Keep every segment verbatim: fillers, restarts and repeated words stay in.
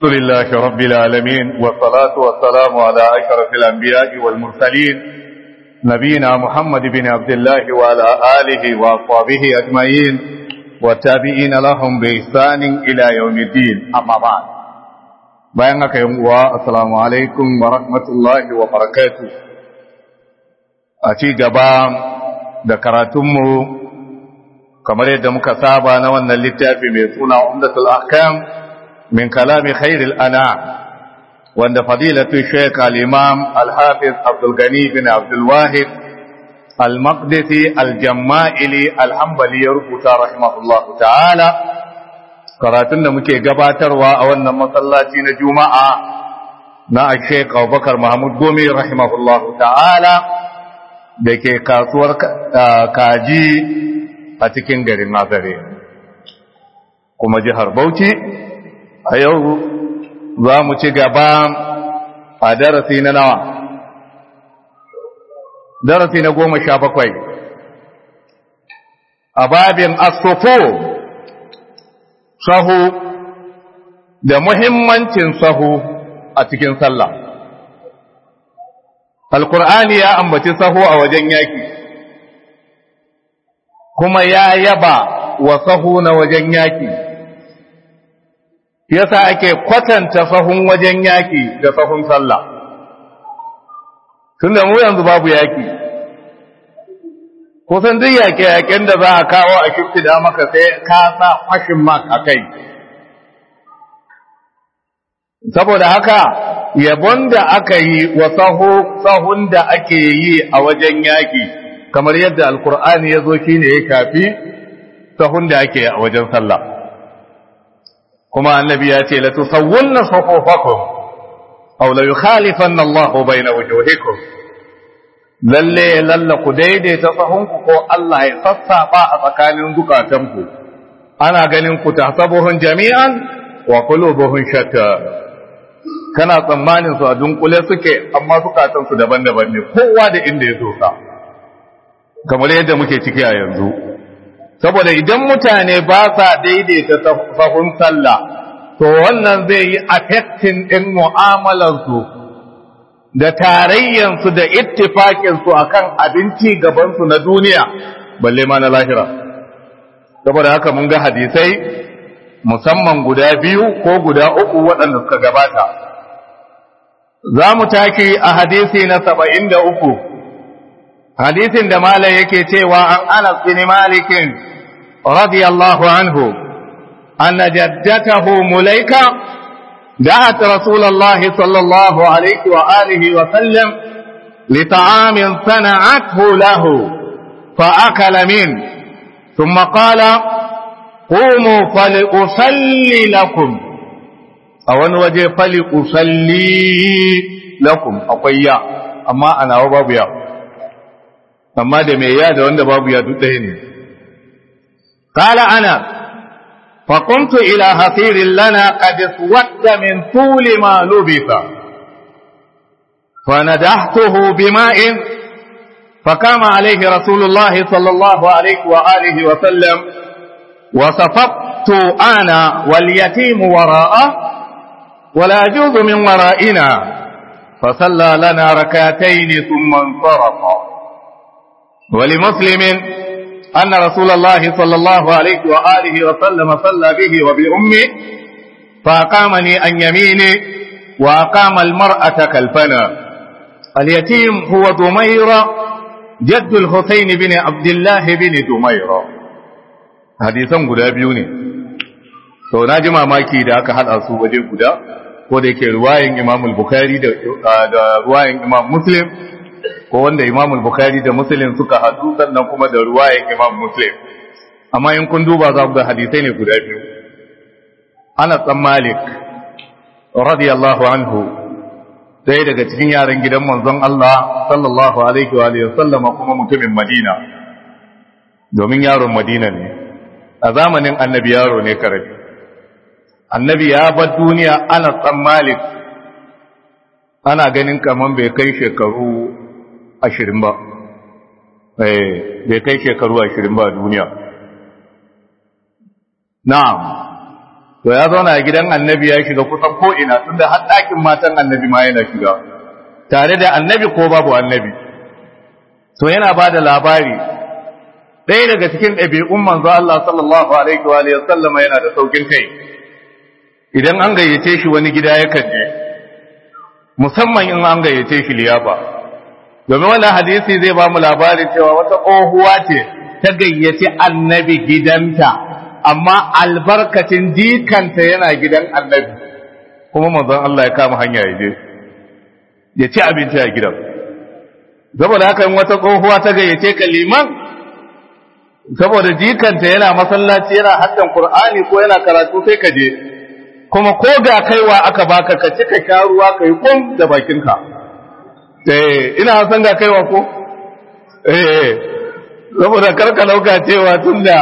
الحمد لله رب العالمين والصلاة والسلام على أشرف الأنبياء والمرسلين نبينا محمد بن عبد الله وعلى آله وأصحابه أجمعين والتابعين لهم بإحسان إلى يوم الدين أما بعد بينك يوم السلام عليكم ورحمة الله وبركاته أتي جبام ذكرتمه كما يد مكسابا نوانا للتابع بيسونا عمدة الأحكام من كلام خير الأنام وأن فضيلة الشيخ الإمام الحافظ عبد الغني بن عبد الواحد المقدسي الجمائلي الحنبلي يربط رحمه الله تعالى قراتنا مكي قباتر وأولنا مصلاتين جمعة نا الشيخ أبو بكر محمود قومي رحمه الله تعالى دكي كاسور كاجي أتكين غير الناظرين كما جهر بوتي a yau za mu ci gaba a darasi na nawa darasi na goma sha bakwai a babin asofo sahu da muhimmancin sahu a cikin sallah alkur'ani ya ambaci sahu a wajen yaki kuma ya yaba wa sahu na wajen yaki yasa ake kwatanta sahun wajen yaki da sahun sallah tunda mu yanzu babu yaki kusan duk yake-yaken da za a kawo a shifta maka sai ka sa fashin mark a kai saboda haka yabon da aka yi wa sahu sahun da ake yi a wajen yaki kamar yadda alkur'ani ya zo shine ya kafi sahun da ake a wajen sallah kuma annabi ya ce la tusawwunna sufufakum aw la yukhalifanna Allahu bayna wujuhikum lalle lalla ku daidaita sahunku ko Allah ya sassaba a tsakanin zukatanku ana ganin ku tahsabuhun jami'an wa qulubuhum shatta kana tsammanin su a dunkule suke amma zukatan su daban-daban ne kowa da inda ya zo sa kamar yadda muke ciki a yanzu saboda idan mutane ba sa daidaita sahun sallah to wannan zai yi affecting din mu'amalarsu da tarayyansu da ittifakinsu akan abinci gabansu na duniya balle ma na lahira saboda haka mun ga hadisai musamman guda biyu ko guda uku waɗanda suka gabata za mu taki a hadisi na saba'in da uku hadisin da malai yake cewa an Anas bin Malik radiyallahu anhu anna jaddatahu Mulaika da'at Rasulullah sallallahu alaihi wa alihi wa sallam li ta'amin sana'athu lahu fa akala min thumma qala qumu fali usalli lakum aw wani waje fali usalli lakum akwai ya amma ana babu ya amma da mai ya da wanda babu ya duk ɗaya ne qala ana fa qumtu ila hasirin lana qad iswadda min tuli ma lubisa fa nadahtuhu bima'in fa kama alayhi rasulullahi sallallahu alayhi wa alihi wa sallam wa safaftu ana wal yatim wara'a wa la yajuzu min wara'ina fa salla lana rak'atayn thumma insarafa ولمسلم أن رسول الله صلى الله عليه وآله وسلم صلى به وبأمه فأقامني عن يمينه وأقام المرأة كالفنا اليتيم هو دميرة جد الحسين بن عبد الله بن دميرة حديثا guda biyu ne to na ji mamaki da aka hada su waje guda ko da yake ruwayin Imam al-Bukhari da ruwayin Imam Muslim ko wanda Imam al-Bukhari da Muslim suka hadu sannan kuma da ruwayan Imam Muslim amma in kun duba za ku ga hadisai ne guda biyu Anas bin Malik radiyallahu anhu sai daga cikin yaran gidan manzon Allah sallallahu alaihi wa alihi sallama kuma mutumin Madina domin yaron Madina ne a zamanin Annabi yaro ne karabi Annabi ya bar duniya Anas bin Malik ana ganin kaman bai kai shekaru ashirin ba bai kai shekaru ashirin ba a duniya na'am to ya zauna a gidan annabi ya shiga kusan ko ina tunda har ɗakin matan annabi ma yana shiga tare da annabi ko babu annabi. To yana ba da labari ɗaya daga cikin ɗabi'un manzo Allah sallallahu alaihi wa alihi sallama yana da saukin kai. Idan an gayyace shi wani gida yakan je, musamman in an gayyace shi liyafa. Domin wannan hadisi zai ba mu labarin cewa wata tsohuwa ce ta gayyace annabi gidanta, amma albarkacin jikanta yana gidan annabi, kuma manzon Allah ya kama hanya ya je, ya ci abinci a gidan. Saboda haka in wata tsohuwa ta gayyace ka liman, saboda jikanta yana masallaci yana haddan Qur'ani ko yana karatu sai ka je, kuma ko ga kaiwa aka baka ka cika sha ruwa kai kum da bakinka. Eh ina san ga kaiwa ko eh saboda karka lauka cewa tunda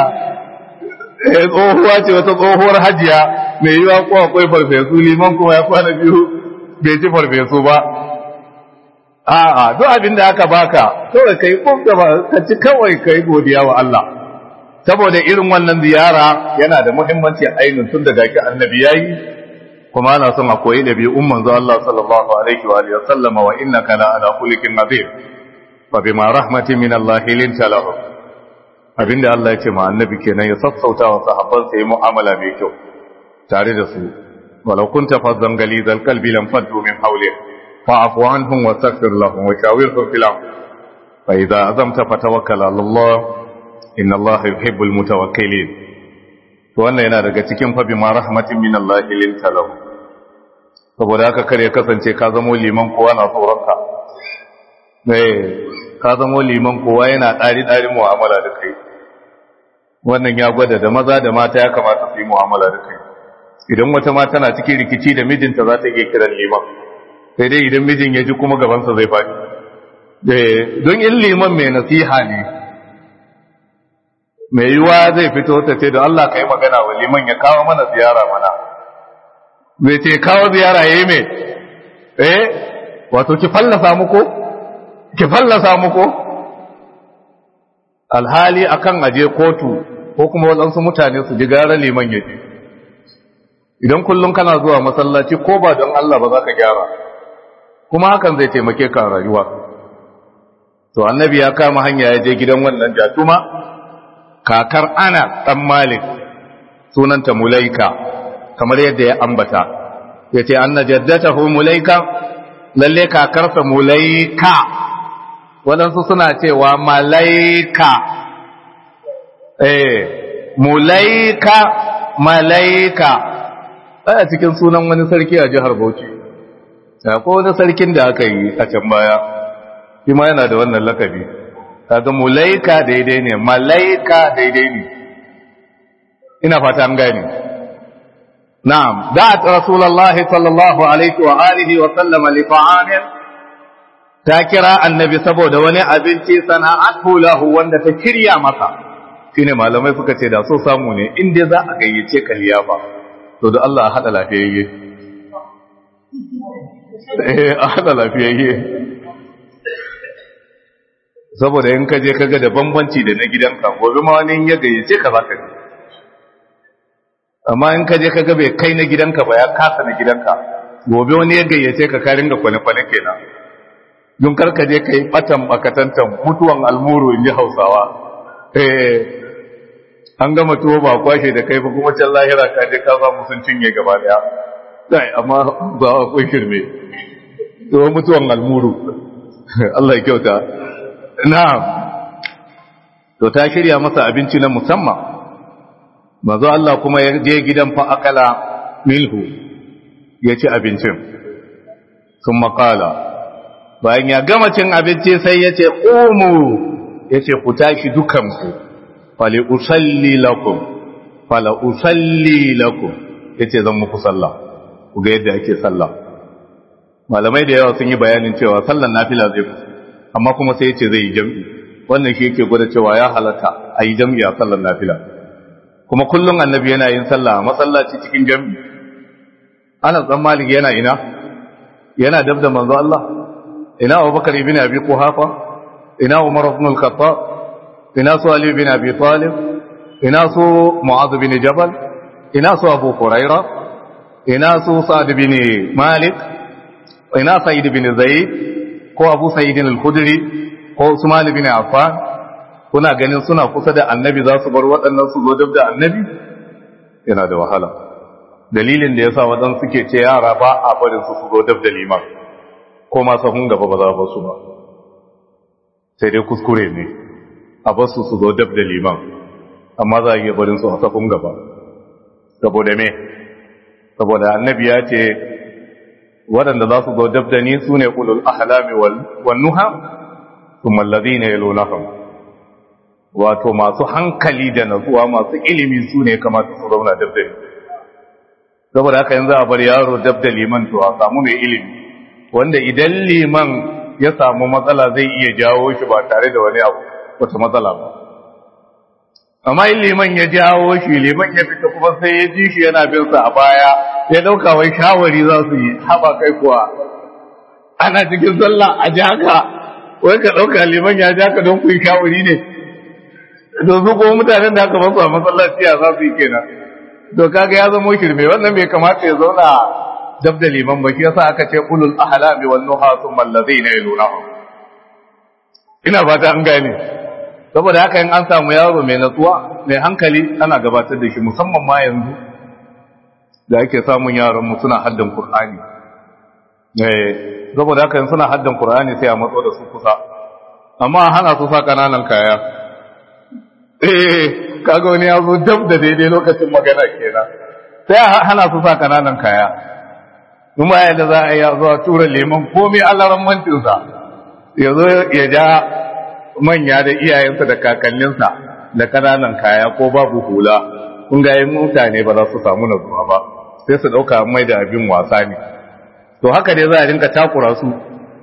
eh tsohuwa ce wata tsohuwar hajiya mai yiwa ko akwai farfesu liman kuma ya kwana biyu bai ci farfesu ba. A'a duk abin da aka baka kawai kai kum da ka ci kawai kai godiya wa Allah. Saboda irin wannan ziyara yana da muhimmanci ainihin tun daga ki annabi yayi kuma ana son a koyi da bi umman zo Allah sallallahu alaihi wa alihi wasallama wa innaka la ala khuliqin azim fa bima rahmatin min Allah linta lahu. Abinda Allah ya ce ma annabi kenan ya sassauta wa sahabban sai mu'amala mai kyau tare da su. Walau kunta fazzan galizal qalbi lam faddu min hawlik fa'fu anhum wastaghfir lahum wa shawirhum fil amr fa idza azamta fatawakkal ala Allah inna Allah yuhibbul mutawakkilin. To wannan yana daga cikin fa bima rahmatin min Allah linta lahu. Saboda haka kare kasance ka zamo liman kowa na tsoronka. Eh ka zamo liman kowa yana dari dari mu'amala da kai. Wannan ya gwada da maza da mata ya kamata su yi mu'amala da kai. Idan wata mata na cikin rikici da mijinta za ta iya kiran liman. Sai dai idan mijin ya ji kuma gabansa zai faɗi. Eh don in liman mai nasiha ne mai yiwa zai fito ta ce da Allah ka yi magana wa liman ya kawo mana ziyara mana zai ce kawo ziyara ya yi mai eh wato ki fallasa muku ki fallasa muku alhali akan aje kotu ko kuma waɗansu mutane su ji gara liman ya ji. Idan kullum kana zuwa masallaci ko ba don Allah ba za ka gyara kuma hakan zai taimake ka rayuwa. To annabi ya kama hanya ya je gidan wannan jatuma kakar ana ɗan Malik sunanta Mulaika kamar yadda ya ambata ya ce an na jaddatahu Mulaika lalle kakarsa Mulaika waɗansu suna cewa Malaika eh Mulaika Malaika a cikin sunan wani sarki a jihar Bauchi ko wani sarkin da aka yi a can baya shi ma yana da wannan lakabi. Kaga mulaika daidai ne malaika daidai ne ina fata an gane. Na'am da'at rasulullahi sallallahu alaihi wa alihi wa sallama li ta'amin ta kira annabi saboda wani abinci sana'atu lahu wanda ta kirya masa. Shine malamai suka ce da so samu ne inda za a gayyace ka liyafa to da Allah hada lafiyayye eh hada lafiyayye saboda in ka je kaga da bambanci da na gidanka gobe ma wani ya gayyace ka zaka ji amma in ka je kaga bai kai na gidanka ba ya kasa na gidanka gobe wani ya gayyace ka ka ringa kwane-kwane kenan don kar ka je kai batan bakatantan mutuwan almuru inji Hausawa eh an gama tuwo ba kwashe da kai ba kuma can lahira ka je ka samu sun cinye gaba daya dai amma ba akwai shirme to mutuwan almuru Allah ya kyauta. Na'am, to ta shirya masa abinci na musamman, mazo Allah kuma ya je gidan fa'akala milhu ya ci abincin, sun makala, bayan ya gama cin abinci sai ya ce, ƙomu, ya ce, ku tashi dukanku, fali usalli lakum, fala usalli lakum, ya ce zan muku sallah, ku ga yadda ake sallah. Malamai da yawa sun yi bayanin cewa sallan nafila zai musu. Amma kuma sai ce zai yi jam'i wannan shi yake gwada cewa ya halatta a yi jam'i a sallar nafila kuma kullum annabi yana yin sallah a masallaci cikin jam'i. Anas dan Malik yana ina yana dab da manzo Allah, ina Abubakar ibn Abi Quhafa, ina Umar ibn al-Khattab, ina su Ali ibn Abi Talib, ina su Mu'adh ibn Jabal, ina su Abu Huraira, ina su Sa'd bin Malik, ina Sa'id bin Zaid ko Abu Sa'id al-Khudri ko Usman bin Affan, kuna ganin suna kusa da annabi za su bar waɗannan su zo dab da annabi? Yana da wahala. Dalilin da yasa waɗansu suke ce yara ba a barin su su zo dab da liman, ko ma sahun gaba ba za ba su ba, sai dai kuskure ne a bar su su zo dab da liman, amma za a iya barin su a sahun gaba. Saboda me? Saboda annabi ya ce waɗanda za su zo dab da ni su ne ulul ahlami wal nuha thumma alladhina yalunahum, wato masu hankali da natsuwa masu ilimi su ne kamata su zauna dab da ni. Saboda haka yanzu a bar yaro dab da liman to a samu mai ilimi, wanda idan liman ya samu matsala zai iya jawo shi ba tare da wani abu wata matsala ba. Amma in liman ya jawo shi, liman ya fita kuma sai ya ji shi yana bin sa a baya, ya dauka wai shawari za su yi, haba kai kuwa ana cikin sallah a jaka, wai ka dauka liman ya jaka don ku yi shawari ne. To su kuma mutanen da aka basu a masallaci ya za su yi kenan. To kaga ya zama shirme, wannan bai kamata ya zauna dab da liman ba, shi yasa aka ce ulul ahlami wan nuha thumma alladhina yalunahum. Ina fata an gane. Saboda haka in an samu yaro mai natsuwa mai hankali ana gabatar da shi, musamman ma yanzu da ake samun yaran mu suna haddan Qur'ani. Eh, saboda haka in suna haddan Qur'ani sai a matso da su kusa, amma hana su sa kananan kaya. Eh, kaga wani ya zo dab da daidai lokacin magana kenan, sai a hana su sa kananan kaya. Kuma yadda za a yi zuwa tura leman komai allaran mantinsa ya zo ya ja manya da iyayensa da kakanninsa da kananan kaya ko babu hula, kun ga yin mutane ba za su samu nazuwa ba, sai su ɗauka mai da abin wasa ne. To haka dai za a rinka takura su.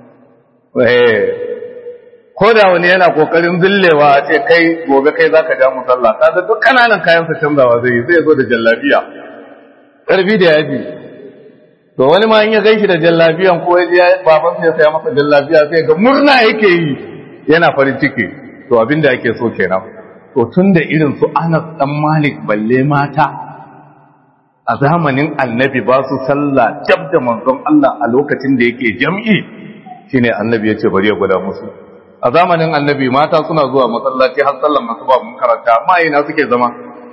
Ko da wani yana kokarin zillewa a ce kai gobe kai zaka ja musalla, ka ga duk kananan kayansa canzawa zai yi, zai zo da jallabiya ƙarfi da yaji. To wani ma in ya gaishe da jallabiyan ko ya babansa ya saya masa jallabiya sai ga murna yake yi, yana farin ciki. To abinda ake so kenan. To tunda irin su Anas dan Malik balle mata a zamanin Annabi ba su sallah jab da manzon Allah a lokacin da yake jam'i, shine Annabi ya ce bari ya gwada musu. A zamanin Annabi mata suna zuwa masallaci har sallan asuba mun karanta, amma ina suke zama?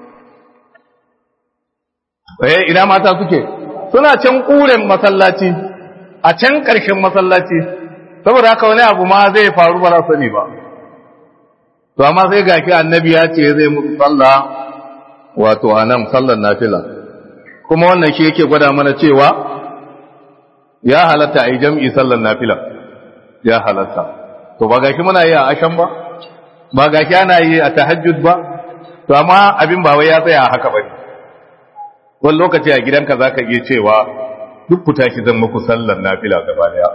Eh ina mata suke? Suna can kuren masallaci, a can ƙarshen masallaci. Saboda haka wani abu ma zai faru ba za sani ba. To amma sai gashi Annabi ya ce zai musu sallah wato anan sallar nafila, kuma wannan shi yake gwada mana cewa ya halatta a yi jam'i sallar nafila, ya halatta. To ba gashi muna yi a ashan ba, ba gashi ana yi a tahajjud ba, to amma abin ba wai ya tsaya haka ba ne. Wani lokaci a gidanka za ka iya cewa duk ku tashi zan muku sallar nafila gaba daya.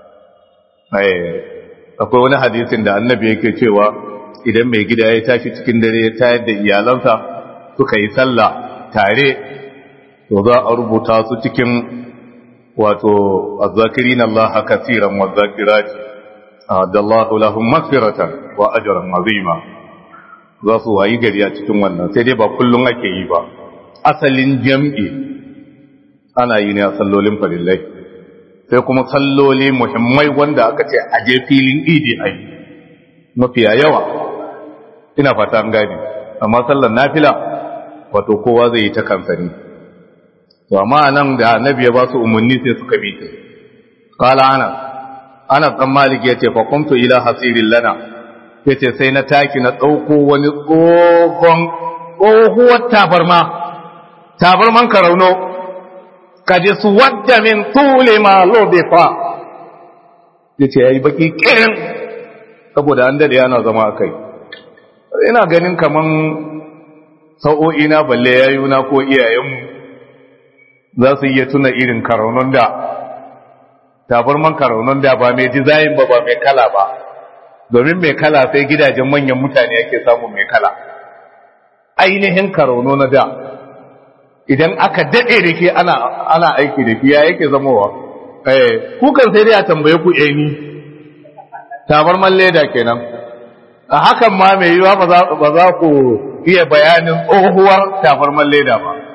Akwai wani hadisin da Annabi yake cewa idan mai gida ya tashi cikin dare ya tayar da iyalansa suka yi sallah tare, to za a rubuta su cikin wato azzakirin Allah kaseeran wa zakirati adallahu lahum maghfiratan wa ajran azima. Za su wayi gari a cikin wannan, sai dai ba kullun ake yi ba. Asalin jam'i ana yi ne a sallolin farillai, sai kuma salloli muhimmai wanda aka ce a je filin idi a yi mafiya yawa, ina fata an gani. Amma sallar nafila wato kowa zai yi ta kansa ne. To amma nan da Annabi ya ba su umarni sai suka bi ta. Qala ana ana dan Malik yace fa qumtu ila hasirin lana, yace sai na taki na dauko wani tsohon tsohuwar tabarma, tabarman karauno, kaje su wadda min tule ma lobefa, yace yayi baki kirin saboda an dade yana zama akai. Ina ganin kaman sau'o'i na balle yayuna ko iyayenmu za su iya tuna irin karaunon da, tabarman karaunon da ba mai dizayin ba, ba mai kala ba, domin mai kala sai gidajen manyan mutane ake samun mai kala. Ainihin karauno na da idan aka daɗe da ke ana, ana aiki da ke ya yake zamowa, eh, kukan sai dai a tambaye ku eni, tabarman leda kenan. A hakan ma mai yiwa ba za ku iya bayanin tsohuwar tabarman leda ba,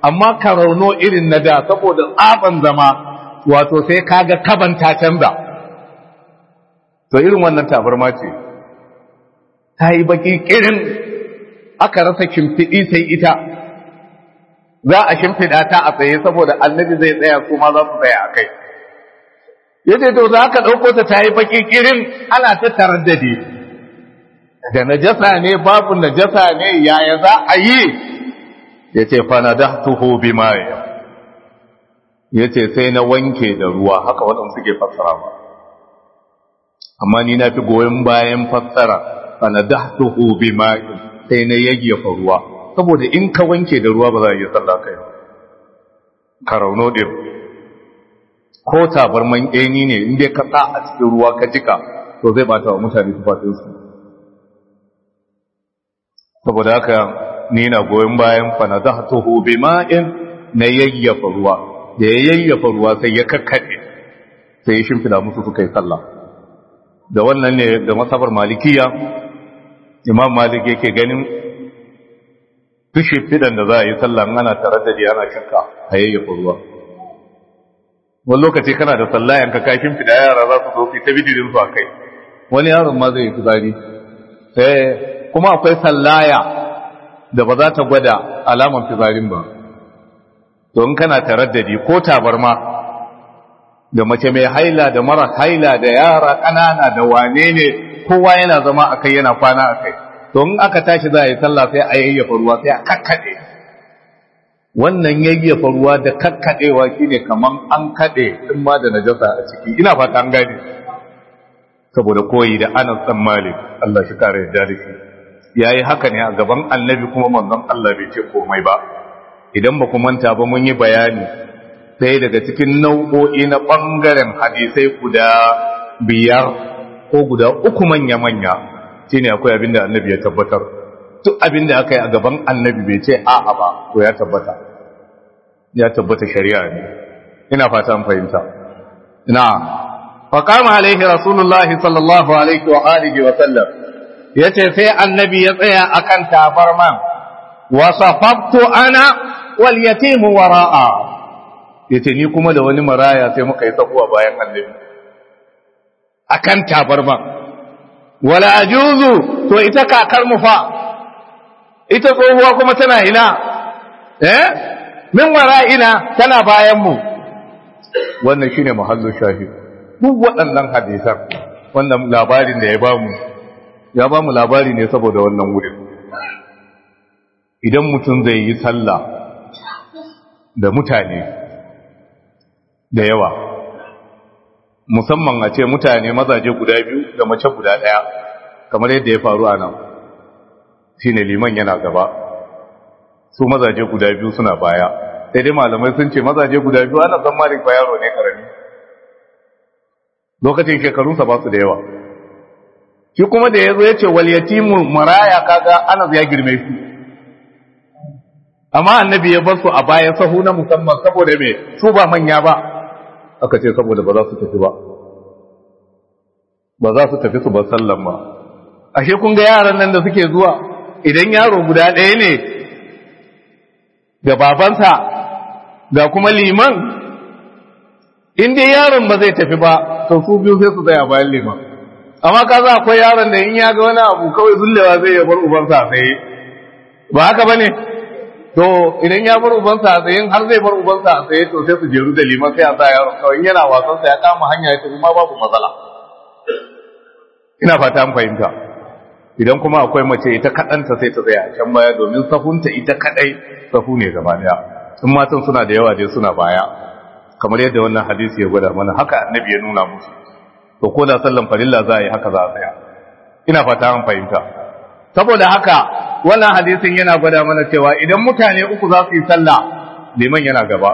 amma ka rauno irin na da saboda tsaban zama wato sai kaga kaban ta canza to irin wannan tabarma ce ta yi baki kirin aka rasa shimfiɗi sai ita za a shimfiɗa ta a tsaye saboda annabi zai tsaya su ma za su tsaya a kai yace to za ka ɗauko ta ta yi baki kirin ana ta taraddade da najasa ne babu najasa ne yaya za a yi yace fa nadahtuhu bima'i yace sai na wanke da ruwa haka waɗanda suke fassara ba amma ni na fi goyon bayan fassara fa nadahtuhu bima'i sai na yayyafa ruwa saboda in ka wanke da ruwa ba za a yi sallah kai ka rauno din ko tabarman ɗani ne in dai ka sa a cikin ruwa ka jika to zai bata wa mutane tufafinsu saboda haka ni na goyon bayan fa nadahtuhu bima'in na yayyafa ruwa da ya yayyafa ruwa sai ya kakkade sai ya shimfida musu suka yi sallah da wannan ne da masabar malikiya imam malik yake ganin duk shimfidan da za a yi sallah ana tare da ana shakka a yayyafa ruwa wani lokaci kana da sallayan ka kai shimfida yara za su zo su ta bidirin su a kai wani yaron ma zai yi fitsari sai kuma akwai sallaya da ba za ta gwada alaman fizarin ba to in kana taraddadi ko tabarma da mace mai haila da mara haila da yara ƙanana da wane ne kowa yana zama akai yana kwana akai to in aka tashi za a yi sallah sai a yayyafa ruwa sai a kakkade wannan yayyafa ruwa da kakkadewa shine kaman an kade din ma da najasa a ciki ina fata an gane saboda koyi da Anas dan Malik Allah shi kare da shi yayi haka ne a gaban annabi kuma manzon Allah bai ce komai ba idan ba ku manta ba mun yi bayani sai daga cikin nau'o'i na bangaren hadisai guda biyar ko guda uku manya manya shine akwai abinda annabi ya tabbatar duk abinda aka yi a gaban annabi bai ce a'a ba to ya tabbata ya tabbata shari'a ne ina fata an fahimta ina fa qama alaihi rasulullahi sallallahu alaihi wa alihi wa sallam yace sai annabi ya tsaya akan tabarman wa safaftu ana wal yatim wara'a yace ni kuma da wani maraya sai muka yi sabuwa bayan annabi akan tabarman wala ajuzu to ita kakar mu fa ita tsohuwa kuma tana ina eh min wara'ina tana bayan mu wannan shine mahallu shahid duk waɗannan hadisan wannan labarin da ya bamu ya ba mu labari ne saboda wannan wurin idan mutum zai yi sallah da mutane da yawa musamman a ce mutane mazaje guda biyu da mace guda ɗaya kamar yadda ya faru a nan shine liman yana gaba su mazaje guda biyu suna baya sai dai malamai sun ce mazaje guda biyu ana san malik ba yaro ne karami lokacin shekarunsa ba su da yawa shi kuma da ya zo ya ce wal yatimu maraya kaga Anas ya girme shi amma annabi ya bar su a bayan sahu na musamman saboda me su ba manya ba aka ce saboda ba za su tafi ba ba za su tafi su ba sallan ba ashe kun ga yaran nan da suke zuwa idan yaro guda ɗaya ne da babansa ga kuma liman in dai yaron ba zai tafi ba to su biyu sai su tsaya bayan liman amma ka za akwai yaron da in ya ga wani abu kawai zullewa zai ya bar ubansa a tsaye ba haka ba ne to idan ya bar ubansa a tsaye har zai bar ubansa a tsaye to sai su jeru da liman sai a sa yaron kawai yana wasansa ya kama hanya ya tafi ma babu matsala ina fata an fahimta idan kuma akwai mace ita kaɗanta sai ta tsaya a can baya domin sahunta ita kaɗai sahu ne gaba ɗaya in matan suna da yawa dai suna baya kamar yadda wannan hadisi ya gwada mana haka annabi ya nuna musu to ko da sallan farilla za a yi haka za a tsaya ina fata an fahimta saboda haka wannan hadisin yana gwada mana cewa idan mutane uku za su yi sallah liman yana gaba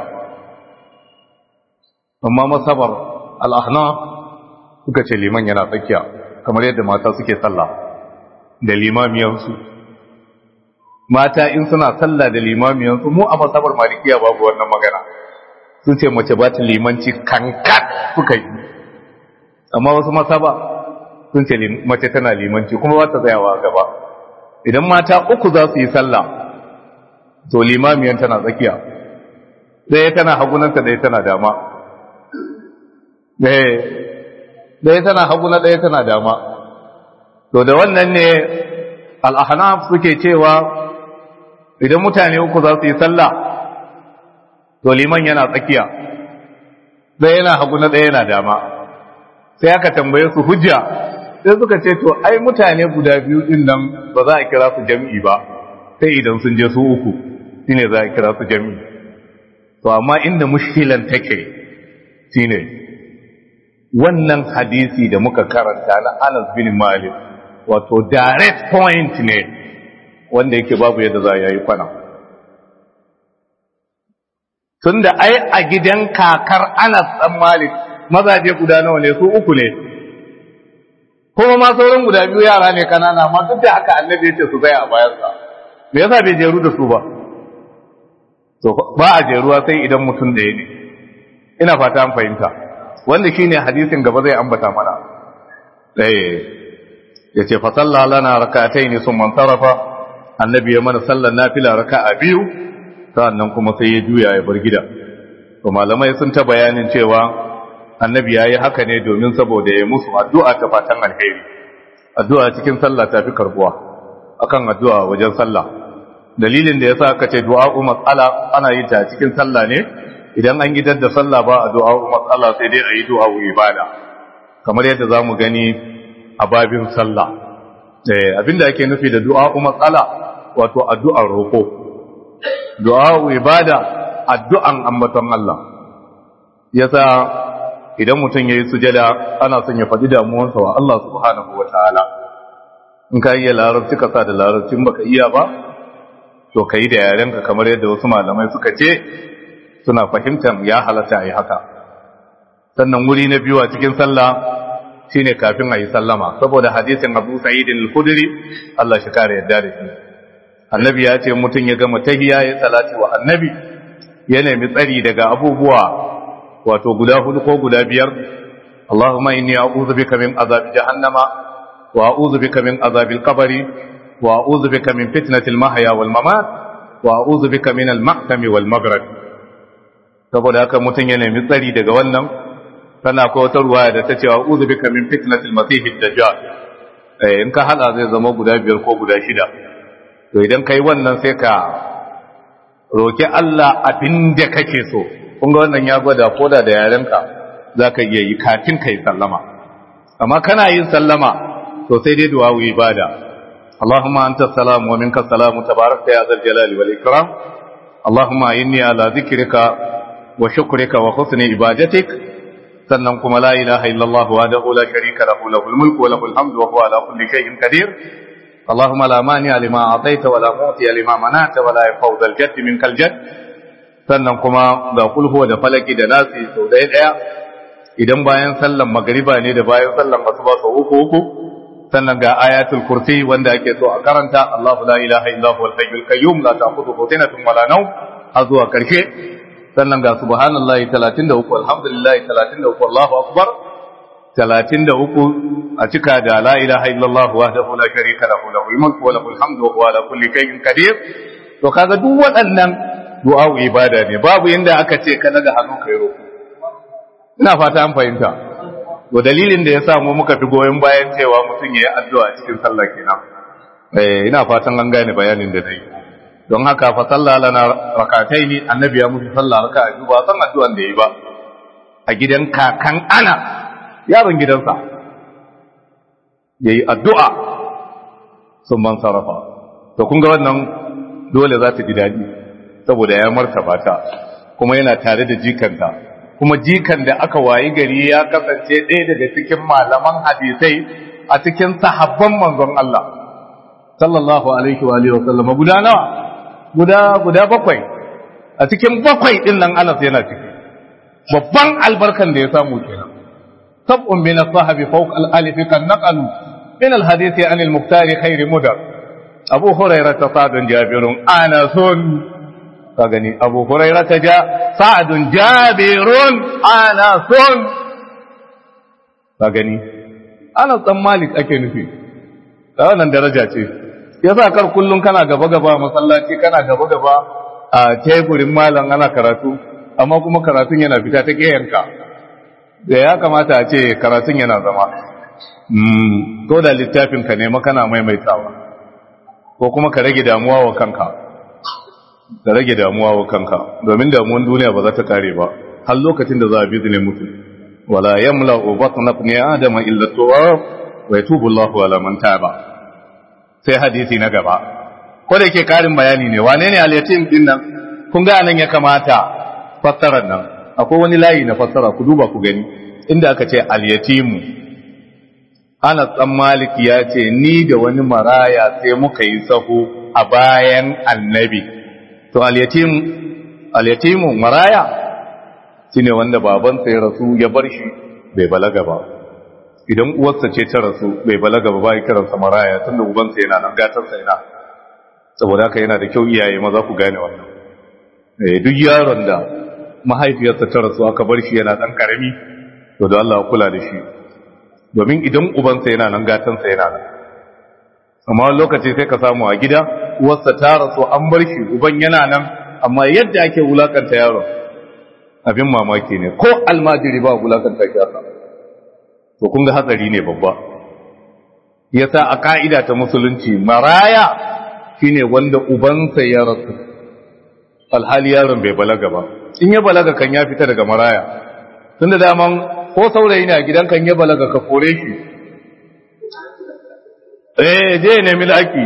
amma masabar al-ahnaf suka ce liman yana tsakiya kamar yadda mata suke sallah da limamiyansu mata in suna sallah da limamiyansu mu a masabar malikiya babu wannan magana sun ce mace ba ta limanci kankat suka yi amma wasu masaba sun ce mace tana limanci kuma ba ta tsayawa gaba idan mata uku za su yi sallah to limamiyan tana tsakiya ɗaya tana hagunanta ɗaya tana dama ɗaya tana haguna ɗaya tana dama to da wannan ne al-ahnaf suke cewa idan mutane uku za su yi sallah to liman yana tsakiya ɗaya yana haguna ɗaya yana dama sai aka tambaye su hujja sai suka ce to ai mutane guda biyu din nan ba za a kira su jami'i ba sai idan sun je su uku shine za a kira su jami'i to amma inda mushkilan take shine wannan hadisi da muka karanta na Anas bin Malik wato direct point ne wanda yake babu yadda za a yi kwana tunda ai a gidan kakar Anas dan Malik mazaje guda nawa ne su uku ne kuma ma sauran guda biyu yara ne kanana amma duk da haka annabi ya ce su tsaya a bayansa me yasa bai jeru da su ba to ba a jeruwa sai idan mutum ɗaya ne ina fata an fahimta wanda shine hadisin gaba zai ambata mana eh yace fa salla lana rak'atayn summa sarafa annabi ya mana sallar nafila raka'a biyu sannan kuma sai ya juya ya bar gida to malamai sun ta bayanin cewa annabi yayi haka ne domin saboda ya musu addu'a ta fatan alheri addu'a cikin sallah ta fi karbuwa akan addu'a wajen sallah dalilin da yasa aka ce du'a mas'ala ana yin ta cikin sallah ne idan an gidar da sallah ba addu'a mas'ala sai dai ayi du'a ibada kamar yadda zamu gani a babin sallah eh abinda ake nufi da du'a mas'ala wato addu'ar roko du'a ibada addu'an ambaton Allah yasa idan mutum ya yi sujada ana son ya faɗi damuwarsa wa Allah subhanahu wa ta'ala in ka iya larabci ka sa da larabci baka iya ba to ka yi da yarenka kamar yadda wasu malamai suka ce suna fahimtar ya halatta a yi haka sannan wuri na biyu a cikin sallah shine kafin a yi sallama saboda hadisin Abu Sa'id al-Khudri Allah shi kare yadda da shi annabi ya ce mutum ya gama tahiyya ya salati wa annabi ya nemi tsari daga abubuwa wato guda hudu ko guda biyar Allahumma inni a'udhu bika min azabi jahannama wa a'udhu bika min azabil qabri wa a'udhu bika min fitnatil mahya wal mamat wa a'udhu bika min al ma'tami wal maghrib saboda haka mutun ya nemi tsari daga wannan sana ko wata ruwaya da ta ce a'udhu bika min fitnatil masih ad-dajjal eh in ka hada zai zama guda biyar ko guda shida to idan kai wannan sai ka roki Allah abinda kake so kun ga wannan ya gwada koda da yarenka za ka iya yi kafin ka yi sallama amma kana yin sallama to sai dai du'a ibada Allahumma anta salam wa minka salamu tabarakta ya zal jalali wal ikram Allahumma inni ala zikrika wa shukrika wa husni ibadatik sannan kuma la ilaha illa Allah wahdahu la sharika lahu lahul mulku wa lahul hamdu wa huwa ala kulli shay'in qadir Allahumma la mani'a lima a'tayta wa la mu'tiya lima mana'ta wa la yanfa'u dhal jaddi minkal jadd sannan kuma ga kulhu da falaki da nasi sau ɗaya ɗaya idan bayan sallan magariba ne da bayan sallan asuba sau uku uku sannan ga ayatul kursi wanda ake so a karanta Allahu la ilaha illa huwal hayyul qayyum la ta'khudhuhu sinatun wa la nawm har zuwa karshe sannan ga subhanallahi talatin da uku alhamdulillahi talatin da uku Allahu akbar talatin da uku a cika da la ilaha illallah wahdahu la sharika lahu lahul mulku wa lahul hamdu wa huwa ala kulli shay'in qadir to kaga duk waɗannan du'a ibada ne babu inda aka ce kana da hannu kai roko ina fata an fahimta to dalilin da yasa mu muka fi goyen bayan cewa mutum yayi addu'a cikin sallah kenan eh ina fatan an gane bayanin da nayi don haka fa sallah lana rak'ataini annabi ya musu sallah raka'a biyu ba san addu'an da yayi ba a gidan kakan ana yaron gidansa yayi addu'a sun man sarrafa to kun ga wannan dole za ta ji dadi saboda ya martaba ta kuma yana tare da jikanta kuma jikan da aka wayi gari ya kasance ɗaya daga cikin malaman hadisai a cikin sahabban manzon Allah sallallahu alaihi wa alihi wasallam guda nawa guda guda bakwai a cikin bakwai din nan Anas yana ciki babban albarkan da ya samu kenan sab'un min as-sahabi fawqa al-alif kan naqalu min al-hadith an al-muqtar khair mudar Abu Hurairah tasadun Jabirun Anasun ka gani Abu Hurairah ta ja Sa'adun Jabirun Anasun ka gani Anas dan Malik ake nufi da wannan daraja ce yasa kar kullun kana gaba gaba masallaci kana gaba gaba a teburin malam ana karatu amma kuma karatun yana fita ta ƙeyanka da ya kamata a ce karatun yana zama ko da littafinka ne makana maimaitawa ko kuma ka rage damuwa wa kanka ka rage damuwa wa kanka domin damuwan duniya ba za ta kare ba har lokacin da za a bizne mutu wala yamla batna ibn adama illa turab wa yatubu Allahu ala man taba sai hadisi na gaba ko da yake karin bayani ne wane ne al-yatim din nan kun ga nan ya kamata fassarar nan akwai wani layi na fassara ku duba ku gani inda aka ce al-yatimu Anas dan Malik ya ce ni da wani maraya sai muka yi sahu a bayan annabi to al-yatim al-yatimu maraya shine wanda babansa ya rasu ya bar shi bai balaga ba idan uwarsa ce ta rasu bai balaga ba bai kiransa maraya tunda ubansa yana nan gatarsa yana saboda haka yana da kyau iyaye maza ku gane wannan eh duk yaron da mahaifiyarsa ta rasu aka bar shi yana dan karami to da Allah ya kula da shi domin idan ubansa yana nan gatansa yana nan amma wani lokaci sai ka samu a gida uwarsa ta rasu an bar shi uban yana nan amma yadda ake wulakanta yaron abin mamaki ne ko almajiri ba wulakanta shi haka to kun ga hatsari ne babba yasa a ka'ida ta musulunci maraya shine wanda ubansa ya rasu alhali yaron bai balaga ba in ya balaga kan ya fita daga maraya tunda daman ko saurayi ne a gidan kan ya balaga ka kore shi eh je ne milaki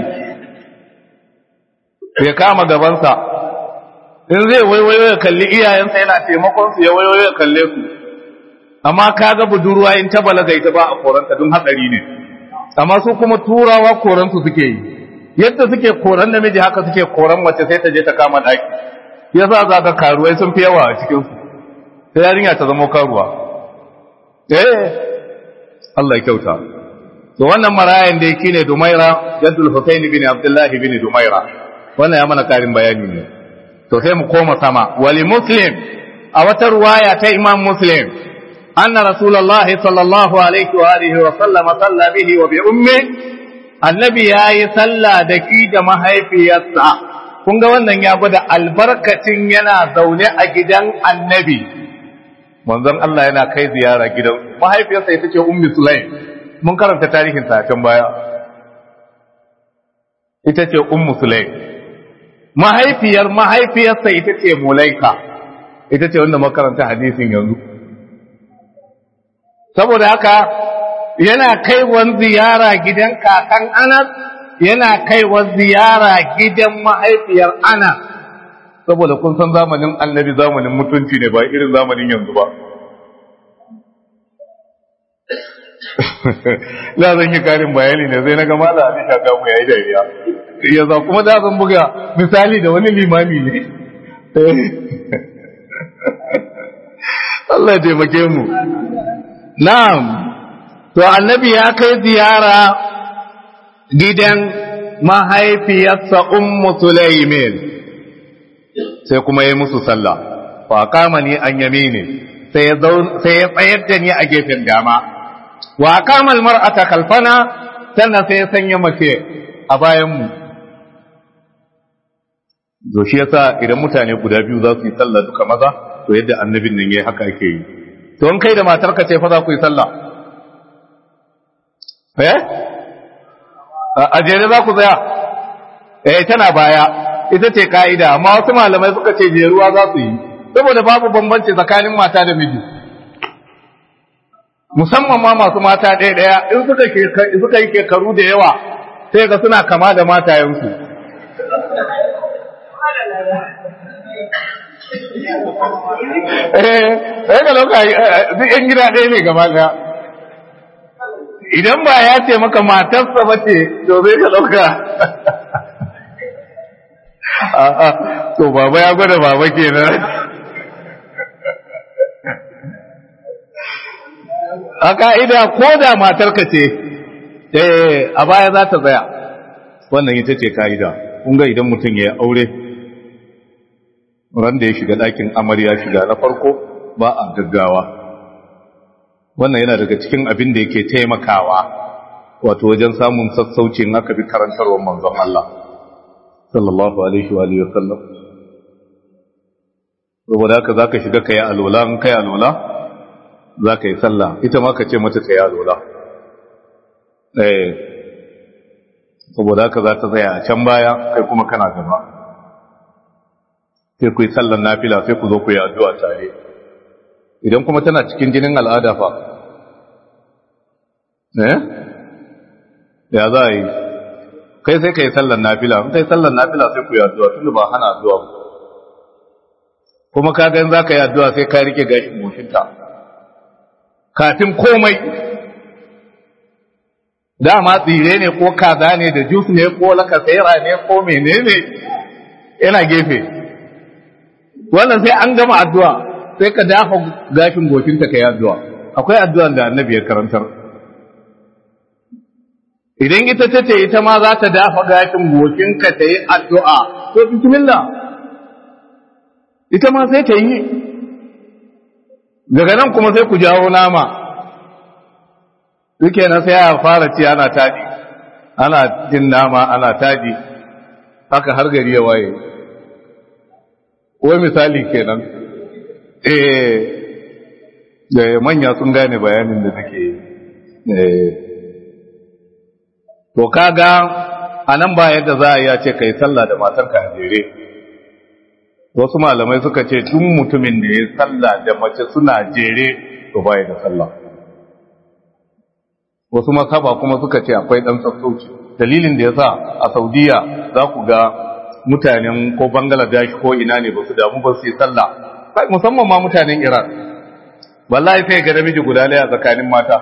ya kama gabansa in zai waiwayo ya kalli iyayensa yana taimakon su ya waiwayo ya kalle su amma kaga budurwa in ta balaga ita ba a koranta don hatsari ne amma su kuma turawa koransu suke yi yadda suke koran namiji haka suke koran mace sai ta je ta kama daki yasa za ka karuwai sun fi yawa a cikin su sai yarinya ta zama karuwa eh Allah ya kyauta to wannan marayan da yake ne Dumaira jaddul Husayn bin Abdullah bin Dumaira wannan ya mana karin bayani ne to sai mu koma sama wali muslim a wata ruwaya ta Imam Muslim anna Rasulullahi sallallahu alaihi wa alihi wa sallama salla bihi wa bi ummi annabi yayi salla da ki da mahaifiyarsa kun ga wannan ya gwada albarkacin yana zaune a gidan annabi manzon Allah yana kai ziyara gidan mahaifiyarsa ita ce ummi Sulaim mun karanta tarihin ta can baya ita ce ummu Sulaim mahaifiyar mahaifiyarsa ita ce Mulaika ita ce wanda makaranta hadisin yanzu saboda haka yana kaiwan ziyara gidan kakan Anas yana kaiwan ziyara gidan mahaifiyar Anas saboda kun san zamanin annabi zamanin mutunci ne ba irin zamanin yanzu ba la zan yi karin bayani ne zai na gama da abin shaka mu yayi dariya ya za kuma da zan buga misali da wani limami ne Allah ya taimake mu na'am to annabi ya kai ziyara gidan mahaifiyarsa ummu sulaimin sai kuma yi musu sallah fa kama ni an yamini sai ya sai ya tsayar da ni a gefen dama wa kama almar'ata kalfana sannan sai ya sanya mace a bayan mu to shi yasa idan mutane guda biyu za su yi sallah duka maza to yadda annabin nan yayi haka ake yi to in kai da matarka ce fa za ku yi sallah eh a jere za ku tsaya eh tana baya ita ce ka'ida amma wasu malamai suka ce jeruwa za su yi saboda babu bambanci tsakanin mata da miji musamman ma masu mata ɗaya ɗaya in suka suka yi shekaru da yawa sai ga suna kama da matayensu eh sai ga lokaci duk yan gida ɗaya ne gaba ɗaya idan ba ya ce maka matarsa ba ce to zai ka ɗauka a'a to baba ya gwada baba kenan a ka'ida ko da matarka ce eh a baya za ta tsaya wannan ita ce ka'ida kun ga idan mutum ya aure ran da ya shiga ɗakin amarya shiga na farko ba a gaggawa wannan yana daga cikin abin da yake taimakawa wato wajen samun sassaucin haka bi karantarwar manzon Allah sallallahu alaihi wa alihi wasallam saboda haka za ka shiga ka yi alola in ka yi alola za ka yi sallah ita ma ka ce mata ta yi alola eh saboda haka za ta tsaya a can baya kai kuma kana gaba sai ku yi sallar nafila sai ku zo ku yi addu'a tare idan kuma tana cikin jinin al'ada fa eh ya za a yi kai sai ka yi sallar nafila in kai sallar nafila sai ku yi addu'a tunda ba hana addu'a ba kuma ka ga in za ka yi addu'a sai ka rike gashin goshinta kafin komai dama tsire ne ko kaza ne da jus ne ko lakasera ne ko menene yana gefe wannan sai an gama addu'a sai ka dafa gashin goshinta ka yi addu'a akwai addu'an da annabi ya karantar idan ita ta ce ita ma za ta dafa gashin goshinka ta yi addu'a to bismillah ita ma sai ta yi daga nan kuma sai ku jawo nama duke na sai a fara ci ana taɗi ana jin nama ana taɗi haka har gari ya waye wai misali kenan eh da manya sun gane bayanin da nake eh to kaga anan ba yadda za a yi a ce kai sallah da matarka a jere wasu malamai suka ce tun mutumin da ya sallah da mace suna jere to baya da sallah wasu masaba kuma suka ce akwai dan sassauci dalilin da yasa a Saudiya za ku ga mutanen ko Bangladesh ko ina ne ba su damu ba su yi sallah kai musamman ma mutanen Iran wallahi sai ga namiji guda ɗaya tsakanin mata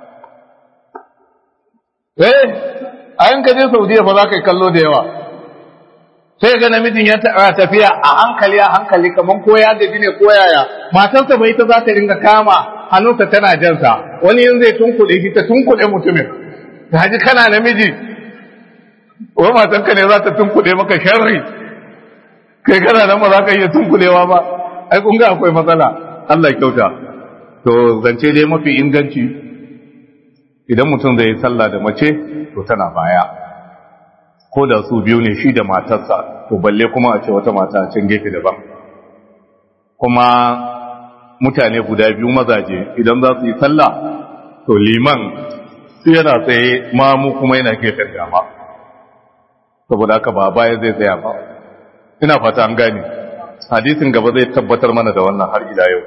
eh ayin ka je Saudiya ba za ka yi kallo da yawa sai ga namijin ya tafiya a hankali a hankali kaman ko ya gaji ne ko yaya matarsa bai ta za ta ringa kama hannunsa tana jansa wani yin zai tunkuɗe shi ta tunkuɗe mutumin ta ji kana namiji wa matarka ne za ta tunkuɗe maka sharri kai kana nan ba za ka iya tunkuɗewa ba ai kun ga akwai matsala Allah ya kyauta to zance dai mafi inganci idan mutum zai yi sallah da mace to tana baya ko da su biyu ne shi da matarsa to balle kuma a ce wata mata a can gefe daban kuma mutane guda biyu mazaje idan za su yi sallah to liman su yana tsaye mamu kuma yana gefen dama saboda haka ba baya zai tsaya ba ina fata an gane hadisin gaba zai tabbatar mana da wannan har ila yau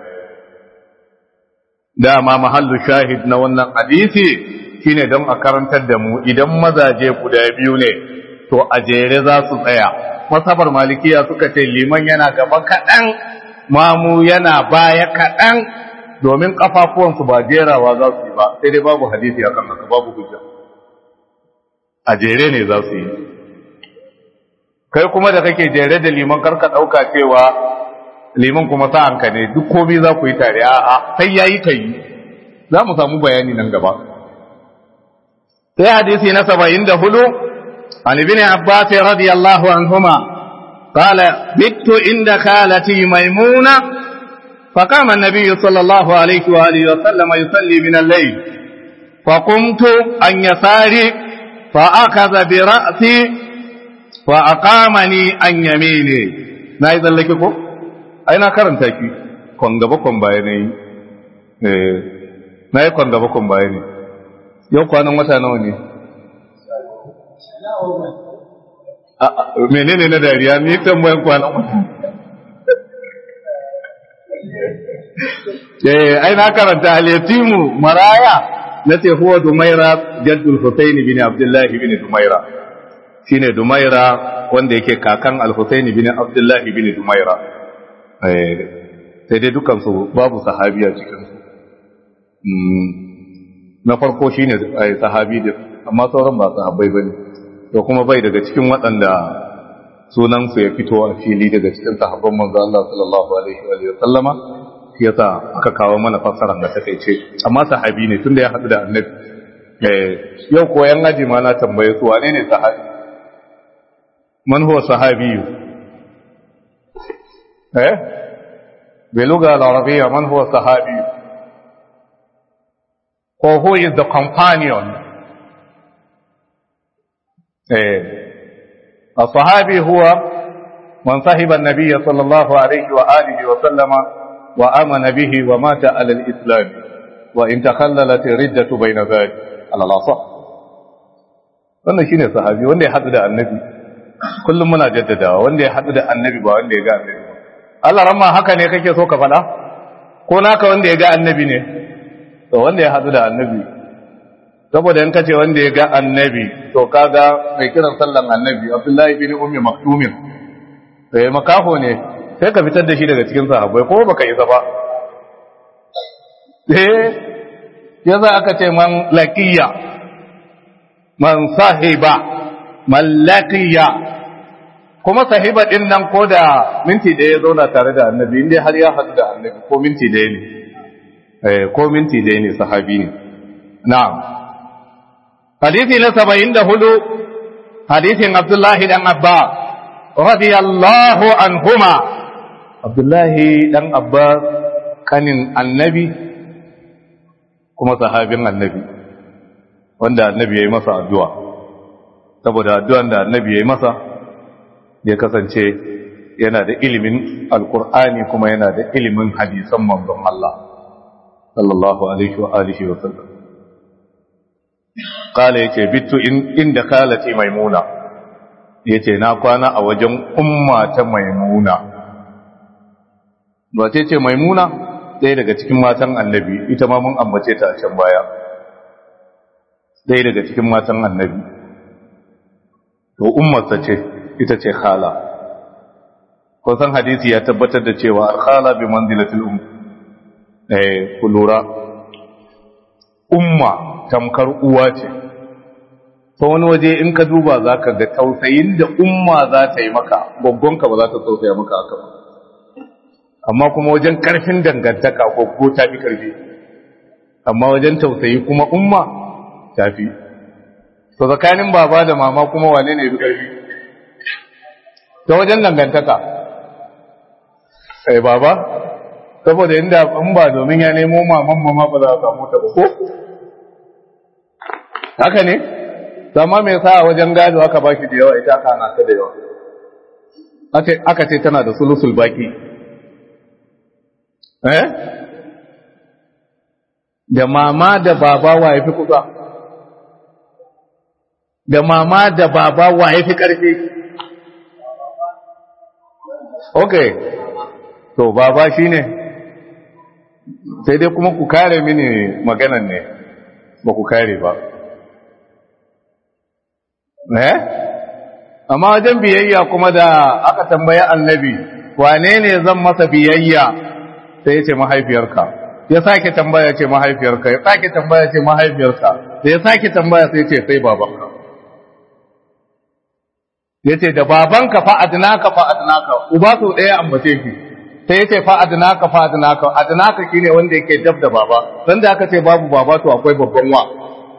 dama mahallu shahid na wannan hadisi shine don a karantar da mu idan mazaje guda biyu ne to a jere za su tsaya masabar malikiya suka ce liman yana gaba kaɗan mamu yana baya kaɗan domin ƙafafuwansu ba jerawa za su yi ba sai dai babu hadisi a kan haka babu hujja a jere ne za su yi kai kuma da kake jere da liman karka ɗauka cewa liman kuma sa'anka ne duk komai za ku yi tare a'a sai yayi kai za mu samu bayani nan gaba sai hadisi na saba'in da hudu عن ابن عباس رضي الله عنهما قال بت عند خالتي ميمونة فقام النبي صلى الله عليه وآله وسلم يصلي من الليل فقمت عن يساري فأخذ برأسي فأقامني عن يميني ما إذا لكم أين كرمتك كون غبكم بايني ما يكون غبكم بايني يوكو أنا متى نوني menene na dariya ni tambayan kwana eh ai na karanta al-yatimu maraya nace huwa dumaira jaddul husayn bin abdullah bin dumaira shine dumaira wanda yake kakan al-husayn bin abdullah bin dumaira eh sai dai dukan su babu sahabiya cikin su na farko shine sahabi da amma sauran ba sahabbai bane to kuma bai daga cikin waɗanda sunansu ya fito a fili daga cikin sahabban manzo Allah sallallahu alaihi wa sallama yasa aka kawo mana fassarar da take ce amma sahabi ne tunda ya hadu da annabi eh yau koyan aji ma na tambaye su wane ne sahabi man huwa sahabi eh beluga al-arabiyya man huwa sahabi or who is the companion الصحابي هو man sahiba an-nabiy sallallahu alaihi wa alihi wa sallama wa amana bihi wa mata ala al-islam wa in takhallalat riddatu bayna dhalik al-lasa wannan shine sahabi wanda ya hadu da annabi kullum muna jaddadawa wanda ya hadu da annabi ba wanda ya ga annabi Allah ramma haka ne kake so ka faɗa ko naka wanda ya ga annabi ne to wanda ya hadu da annabi saboda in kace wanda ya ga annabi to kaga mai kiran sallan annabi Abdullahi bin Ummi Maktumin sai makafo ne sai ka fitar da shi daga cikin sahabbai ko baka isa ba eh yaza aka ce man laqiya man sahiba man laqiya kuma sahiba din nan ko da minti da ya zauna tare da annabi inda har ya hadu da annabi ko minti da ne eh ko minti da ne sahabi ne na'am hadisi na saba'in da hudu hadisin Abdullahi dan Abbas radiyallahu anhuma Abdullahi dan Abbas kanin annabi kuma sahabin annabi wanda annabi yayi masa addu'a saboda addu'an da annabi yayi masa ya kasance yana da ilimin alqur'ani kuma yana da ilimin hadisan manzon Allah sallallahu alaihi wa alihi wa sallam kala yace bitu inda kalati maimuna yace na kwana a wajen umma ta maimuna wace ce maimuna ɗaya daga cikin matan annabi ita ma mun ambace ta a can baya ɗaya daga cikin matan annabi to ummarsa ce ita ce khala ko san hadisi ya tabbatar da cewa khala bi manzilatil um eh kulura umma tamkar uwa ce ta wani waje in ka duba za ka ga tausayin da umma za ta yi maka gwaggonka ba za ta tausaya maka haka ba amma kuma wajen karfin dangantaka ko ko ta fi karfi amma wajen tausayi kuma umma ta fi to tsakanin baba da mama kuma wane ne fi karfi ta wajen dangantaka sai baba saboda inda in ba domin ya nemo maman mama ba za a samu ta ba ko haka ne amma me yasa wajen gado aka baki da yawa ita aka hana ta da yawa aka ce tana da sulusul baki eh da mama da baba wa yafi kusa da mama da baba wa yafi karfi okay to baba shine sai dai kuma ku kare mini maganan ne ba ku kare ba ne amma wajen biyayya kuma da aka tambaya annabi wane ne zan masa biyayya sai ya ce mahaifiyarka ya sake tambaya ce mahaifiyarka ya sake tambaya ce mahaifiyarka da ya sake tambaya sai ce sai babanka ya ce da babanka fa adnaka fa adnaka uba sau ɗaya ambace shi sai ya ce fa adnaka fa adnaka adnaka shine wanda yake dab da baba dan da aka ce babu baba to akwai babban wa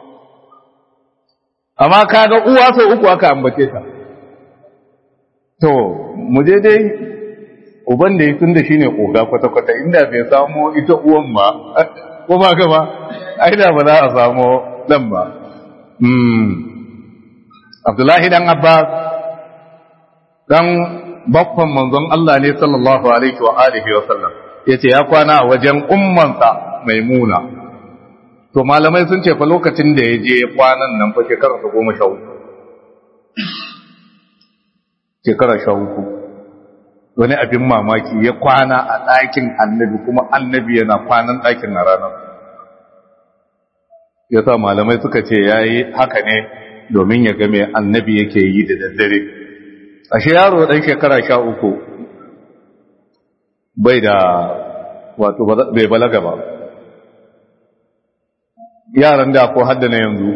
amma kaga uwa sau uku aka ambace ta to mu je dai uban da yake tunda shine koga kwata kwata inda bai samu ita uwan ba ko ba ka ba ai da ba za a samu dan ba mm Abdullahi dan Abbas dan baffan manzon Allah ne sallallahu alaihi wa alihi wa sallam yace ya kwana a wajen ummansa Maimuna to malamai sun ce fa lokacin da ya je kwanan nan fa shekara ta goma sha uku shekara sha uku wani abin mamaki ya kwana a ɗakin annabi kuma annabi yana kwanan ɗakin na ranar ya sa malamai suka ce ya yi haka ne domin ya game annabi yake yi da daddare ashe yaro ɗan shekara sha uku bai da wato bai balaga ba yaran da ko haddana yanzu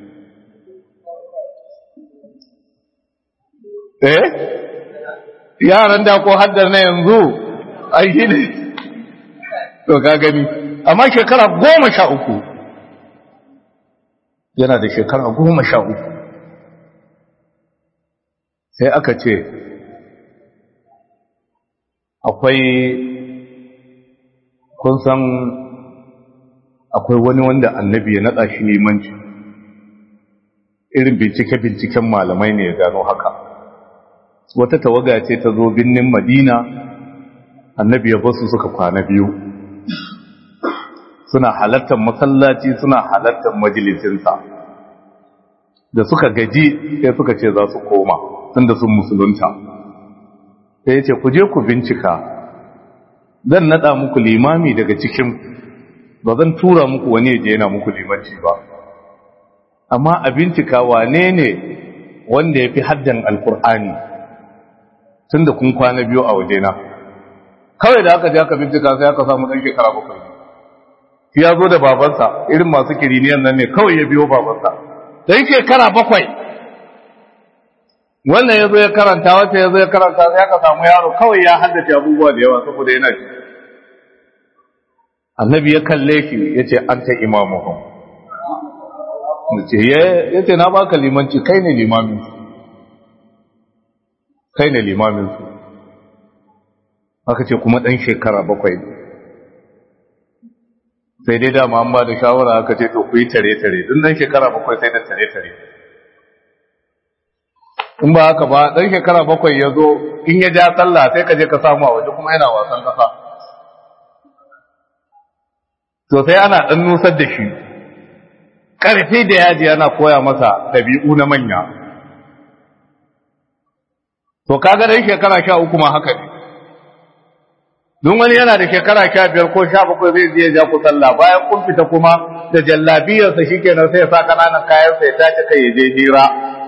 eh yaran da ko haddana yanzu ai ne to ka gani amma shekara goma sha uku yana da shekara goma sha uku sai aka ce akwai kun san akwai wani wanda annabi ya naɗa shi limanci irin bincike-binciken malamai ne ya gano haka wata tawaga ce ta zo binnin Madina, annabi ya basu suka kwana biyu suna halartar masallaci suna halartar majalisinsa. Da suka gaji sai suka ce za su koma tunda sun musulunta. Sai ya ce ku je ku bincika, zan nada muku limami daga cikin, ba zan tura muku wani ya je yana muku limanci ba, amma a bincika wane ne wanda ya fi haddan alkur'ani tun da kun kwana biyu a wajena. Kawai da aka je aka bincika sai aka samu ɗan shekara bakwai, shi ya zo da babansa, irin masu kiriniyan nan ne, kawai ya biyo babansa ɗan shekara bakwai. Wannan ya zo ya karanta, wata ya zo ya karanta, sai aka samu yaro kawai ya haddace abubuwa da yawa saboda yana ji. Annabi ya kalle shi ya ce an ta imamuhum, ya ce na baka limanci, kai ne limaminsu, kai ne limaminsu. Aka ce kuma ɗan shekara bakwai. Sai dai dama an ba da shawara aka ce to ku yi tare-tare, ɗin ɗan shekara bakwai sai da tare-tare. In ba haka ba, ɗan shekara bakwai ya zo in ya ja sallah sai ka je ka samu a waje kuma yana wasan ƙasa. To sai ana ɗan nusar da shi, ƙarfi da yaji ana koya masa ɗabi'u na manya. To kaga ɗan shekara sha uku ma haka ne. Don wani yana da shekara sha biyar ko sha bakwai zai je ja ku sallah, bayan kun fita kuma da jallabiyarsa shi kenan sai ya sa ƙananan kayansa ya tace kai ya je hira.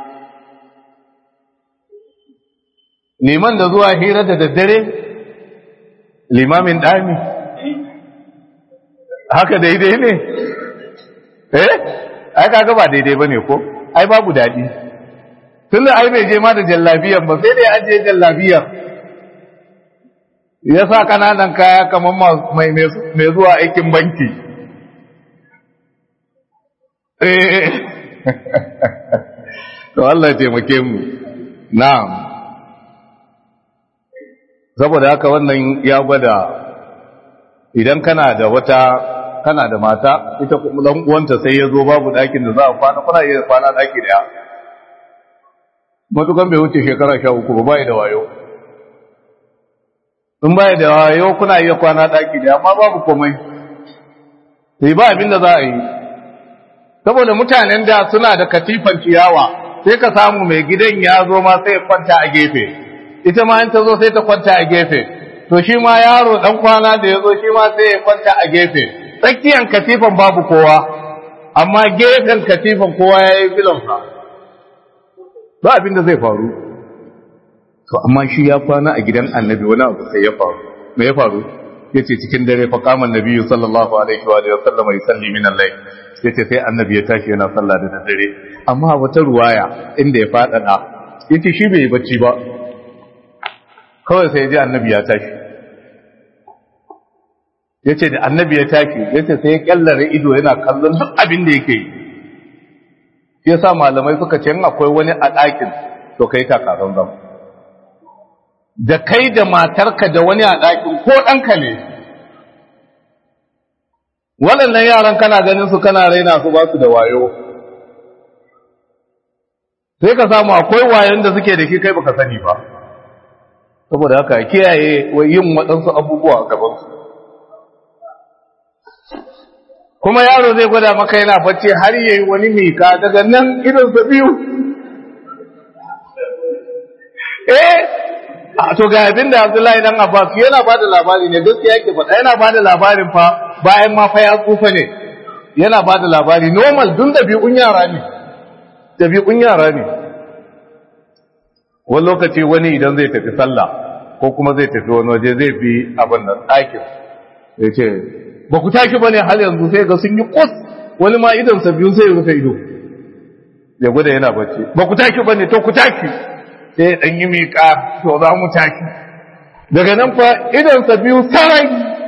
Liman da zuwa hira da daddare, limamin ɗami, haka daidai ne? Eh? Ai kaga ba daidai ba ne ko? Ai babu daɗi. Tun da ai bai je ma da jallabiyar ba, sai dai an je jallabiyar. Ya sa kananan kaya kamar mai zuwa aikin banki. Eh, to Allah taimake mu. Na'am. Saboda haka wannan ya gwada idan kana da wata kana da mata ita dan uwanta sai ya zo babu ɗakin da za a kwana, kuna iya kwana ɗaki daya. Matukan bai wuce shekara sha uku ba, bai da wayo. In bai da wayo kuna iya kwana ɗaki daya, amma babu komai. Sai ba abin da za a yi. Saboda mutanen da suna da katifan ciyawa, sai ka samu mai gidan ya zo ma sai ya kwanta a gefe. Ita ma in ta zo sai ta kwanta a gefe. To shi ma yaro dan kwana da ya zo shi ma sai ya kwanta a gefe. Tsakiyan katifan babu kowa, amma gefen katifan kowa ya yi filonsa. Ba abin da zai faru. To amma shi ya kwana a gidan annabi, wani abu sai ya faru. Me ya faru? Ya ce cikin dare fa kaman nabi sallallahu alaihi wa sallam ya salli min al-layl. Ya ce sai annabi ya tashi yana sallah da dare. Amma wata ruwaya inda ya faɗaɗa, ya ce shi bai yi bacci ba. Kawai sai ya ji annabi ya tashi. Ya ce da annabi ya tashi, ya ce sai ya kyallare ido yana kallon duk abin da yake yi. Ya sa malamai suka ce in akwai wani a ɗakin to kai takarar zama. Da kai da matarka da wani a ɗakin ko ɗanka ne. Waɗannan yaran kana ganin su kana raina su ba su da wayo. Sai ka samu akwai wayon da suke da shi kai baka sani ba. Saboda haka kiyaye yin waɗansu abubuwa a gabansu. Kuma yaro zai gwada maka yana bacci har yayi wani mika daga nan idonsa biyu. Eh, to ga abin da Abdullahi dan Abbas yana bada labari ne, gaskiya yake faɗa, yana bada labarin fa bayan ma fa ya tsufa ne. Yana bada labari normal dun da bi'un yara ne. Da bi'un yara ne. Wani lokaci wani idan zai tafi sallah ko kuma zai tafi wani waje zai bi abin da ɗakin. Ya ce, ba ku tashi ba ne hal yanzu, sai ga sun yi kus, wani ma idonsa biyu sai ya rufe ido. Ya gwada yana bacci. Ba ku tashi ba ne, to ku tashi. Sai ɗan yi miƙa, to za mu tashi. Daga nan fa idonsa biyu sarai.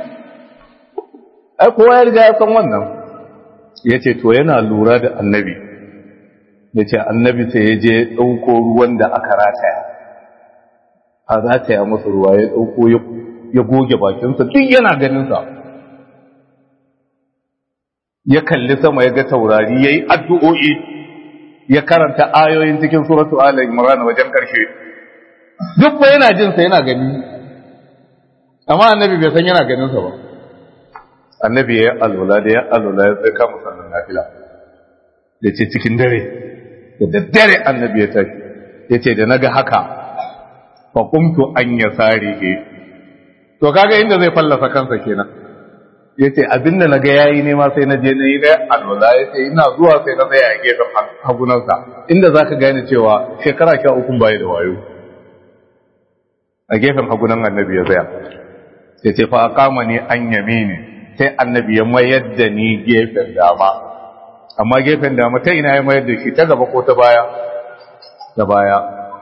Ai, kowa ya riga ya san wannan. Ya ce, to yana lura da annabi. Ya ce, annabi sai ya je ɗauko ruwan da aka rataya. A rataya masa ruwa ya ɗauko ya goge bakinsa, duk yana ganinsa. Ya kalli sama ya ga taurari, ya yi addu'o'i, ya karanta ayoyin cikin suratu Ala Imran wajen ƙarshe. duk ba yana jin sa yana gani amma annabi bai san yana ganin sa ba annabi ya alwala da ya alwala ya tsaka musallan nafila da ce cikin dare da daddare annabi ya tashi yace da naga haka fa qumtu an yasarihi to kaga inda zai fallasa kansa kenan yace abinda naga yayi ne ma sai na je na yi da alwala yace ina zuwa sai na tsaya a gefen hagunansa inda zaka gane cewa shekara sha uku bai da wayo a gefen hagunan annabi ya tsaya yace fa aqamani an yamini sai annabi ya mayar da ni gefen dama amma gefen dama ta ina ya mayar da shi ta gaba ko ta baya ta baya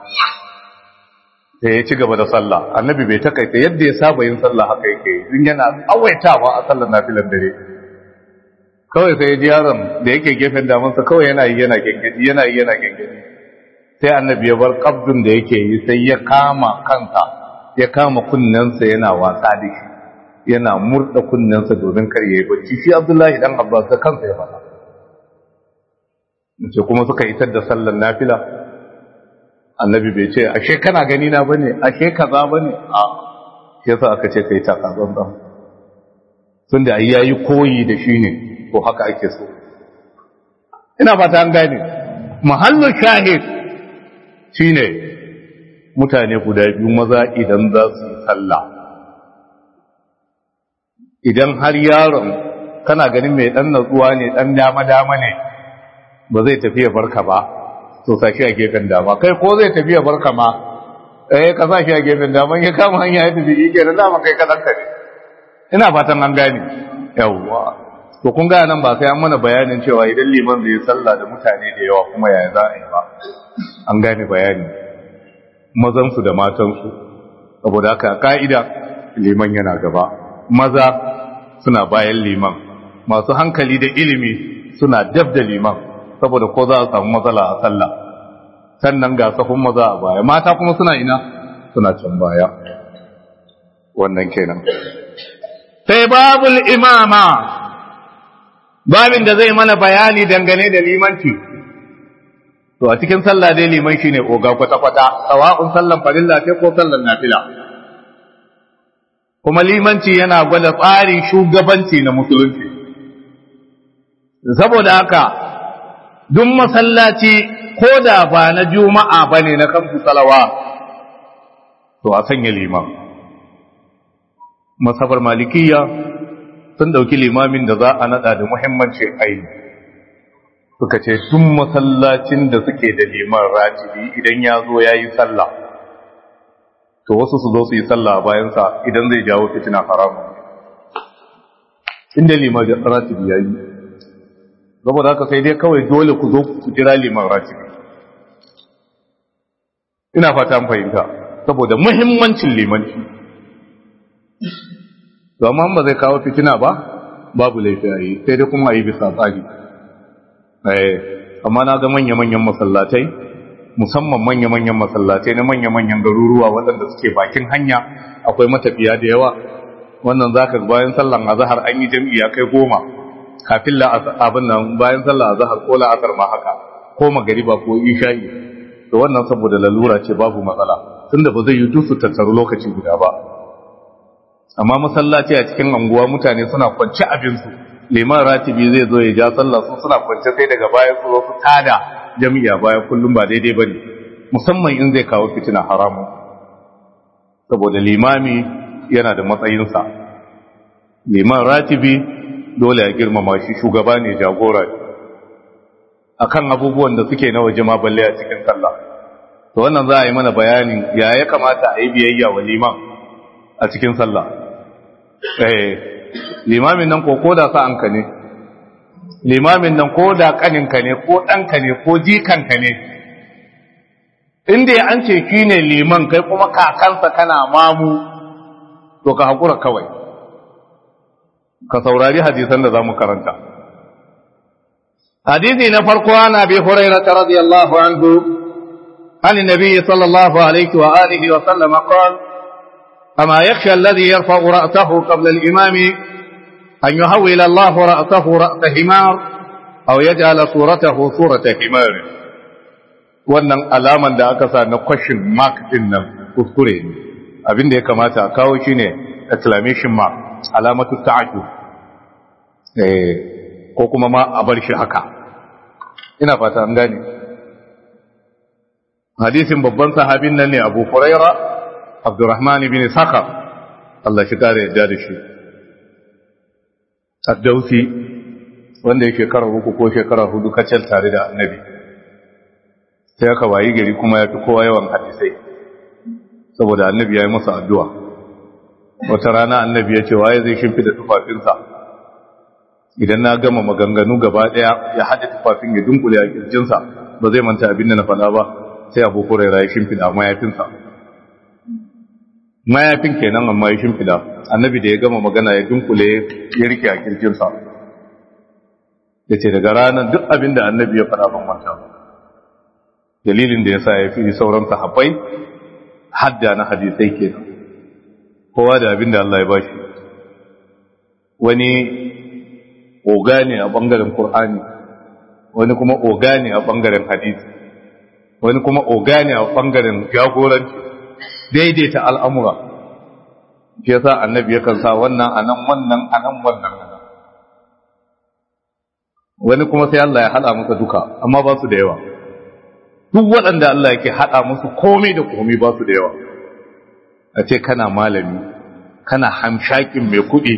sai ya ci gaba da sallah annabi bai takaita yadda ya saba yin sallah haka yake in yana tsawaitawa a sallar nafilan dare kawai sai ya ji yaron da yake gefen damansa kawai yana yi yana gengedi yana yi yana gengedi sai annabi ya bar kabdun da yake yi sai ya kama kansa ya kama kunnensa yana wasa da shi yana murda kunnensa domin kar yayi bacci shi Abdullahi dan Abbas da kansa ya faɗa ce kuma suka isar da sallar nafila annabi bai ce ashe kana gani na bane ashe kaza bane a yasa aka ce kai ta kazan dan tunda ai yayi koyi da shi ne ko haka ake so ina fata an gane mahallu shahid shine mutane guda biyu maza idan za su yi sallah idan har yaron kana ganin mai dan natsuwa ne dan dama dama ne ba zai tafi ya barka ba to sashi a gefen dama kai ko zai tafi ya barka ma eh ka sashi a gefen dama ya kama hanya ya tafi yake da dama kai kadan ka ne ina fatan an gane yawwa to kun ga nan ba sai an mana bayanin cewa idan liman zai sallah da mutane da yawa kuma yaya za a yi ba an gane bayani mazan su da matan su saboda haka ka'ida liman yana gaba maza suna bayan liman masu hankali da ilimi suna dab da liman saboda ko za a samu matsala a sallah sannan ga safin maza a baya mata kuma suna ina suna can baya wannan kenan sai babul imama babin da zai mana bayani dangane da limanci to a cikin sallah dai liman shine oga kwata-kwata sawa'un sallan farilla ce ko sallan nafila kuma limanci yana gwada tsarin shugabanci na musulunci saboda haka duk masallaci ko da ba na juma'a bane na kamsu salawa to a sanya liman masabar malikiya sun dauki limamin da za a nada da muhimmanci aini suka ce duk masallacin da suke da liman ratibi idan ya zo ya yi sallah to wasu su zo su yi sallah a bayansa idan zai jawo fitina haramu inda liman ratibi ya yi saboda haka sai dai kawai dole ku zo ku jira liman ratibi ina fata an fahimta saboda muhimmancin limanci to amma ba zai kawo fitina ba babu laifi a yi sai dai kuma a yi bisa tsari eh amma na ga manya-manyan masallatai musamman manya-manyan masallatai na manya-manyan garuruwa waɗanda suke bakin hanya akwai matafiya da yawa wannan zaka bayan sallan azhar an yi jami'a kai goma kafin la abin nan bayan sallan azhar ko la asar ma haka ko magariba ko isha'i to wannan saboda lalura ce babu matsala tunda ba zai yi dusu tattaru lokaci guda ba amma masallaci a cikin anguwa mutane suna kwance abin su liman ratibi zai zo ya ja sallah su suna kwance sai daga baya su zo su tada jami'a baya kullum ba daidai bane musamman in zai kawo fitina haramu saboda limami yana da matsayinsa liman ratibi dole ya girmama shi shugaba ne jagora akan abubuwan da suke na waje ma balle a cikin sallah to wannan za a yi mana bayanin ya ya kamata a yi biyayya wa liman a cikin sallah eh limamin nan ko koda sa'anka ne limamin nan ko da kaninka ne ko ɗanka ne ko jikanka ne inda an ce ki ne liman kai kuma kakansa kana mamu to ka haƙura kawai ka saurari hadisan da za mu karanta hadisi na farko ana bi hurairah radiyallahu anhu عن النبي صلى الله عليه وآله وسلم قال أما يخشى الذي يرفع رأسه قبل الإمام أن يهول الله رأسه رأس حمار أو يجعل صورته صورة حمار wannan alaman da aka sa na question mark din nan kuskure ne abin da ya kamata a kawo shine exclamation mark alamatu ta'ajjub eh ko kuma ma a bar shi haka ina fata an gane hadisin babban sahabin nan ne Abu Huraira Abdurrahman ibn Sakhar Allah shi kare yadda da shi Ad-Dawsi wanda yake shekara uku ko shekara hudu kacal tare da Annabi sai aka wayi gari kuma ya fi kowa yawan hadisai saboda Annabi ya yi masa addu'a wata rana Annabi ya ce waye zai shimfida tufafinsa idan na gama maganganu gaba daya ya haɗe tufafin ya dunkule a kirjinsa ba zai manta abin da na faɗa ba sai Abu Hurairah ya shimfida mayafinsa mayafin kenan amma ya shimfida Annabi da ya gama magana ya dunkule ya rike a kirjinsa ya ce daga ranar duk abin da Annabi ya faɗa ban manta ba dalilin da ya sa ya fi sauran sahabbai hadda na hadisai kenan kowa da abin da Allah ya bashi wani oga ne a ɓangaren Kur'ani, wani kuma oga ne a ɓangaren hadisi, wani kuma oga ne a ɓangaren jagoranci, daidaita al'amura, shi yasa annabi yakan sa wannan anan wannan anan wannan wani kuma sai Allah ya haɗa masa duka, amma ba su da yawa. Duk waɗanda Allah yake haɗa musu komai da komai ba su da yawa. A ce kana malami, kana hamshakin mai kuɗi,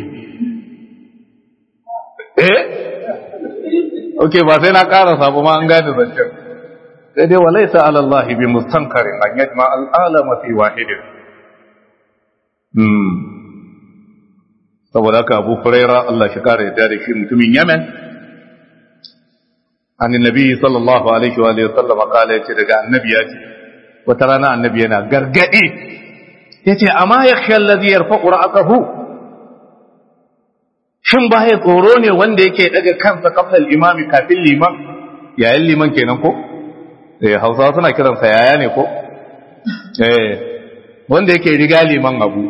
eh okay ba sai na ƙara sabo ma an gane zancen sai dai walaysa ala Allah bi mustankarin an yajma al alama fi wahidin hmm saboda ka Abu Hurairah Allah shi kare da shi mutumin Yemen annabi sallallahu alaihi wa alihi wasallam kala yace daga annabi yace wata rana annabi yana gargadi yace amma yakhsha alladhi yarfa'u ra'sahu shin ba ya tsoro ne wanda yake daga kansa kafal imami kafin liman yayin liman kenan ko eh Hausawa suna kiransa yaya ne ko eh wanda yake riga liman abu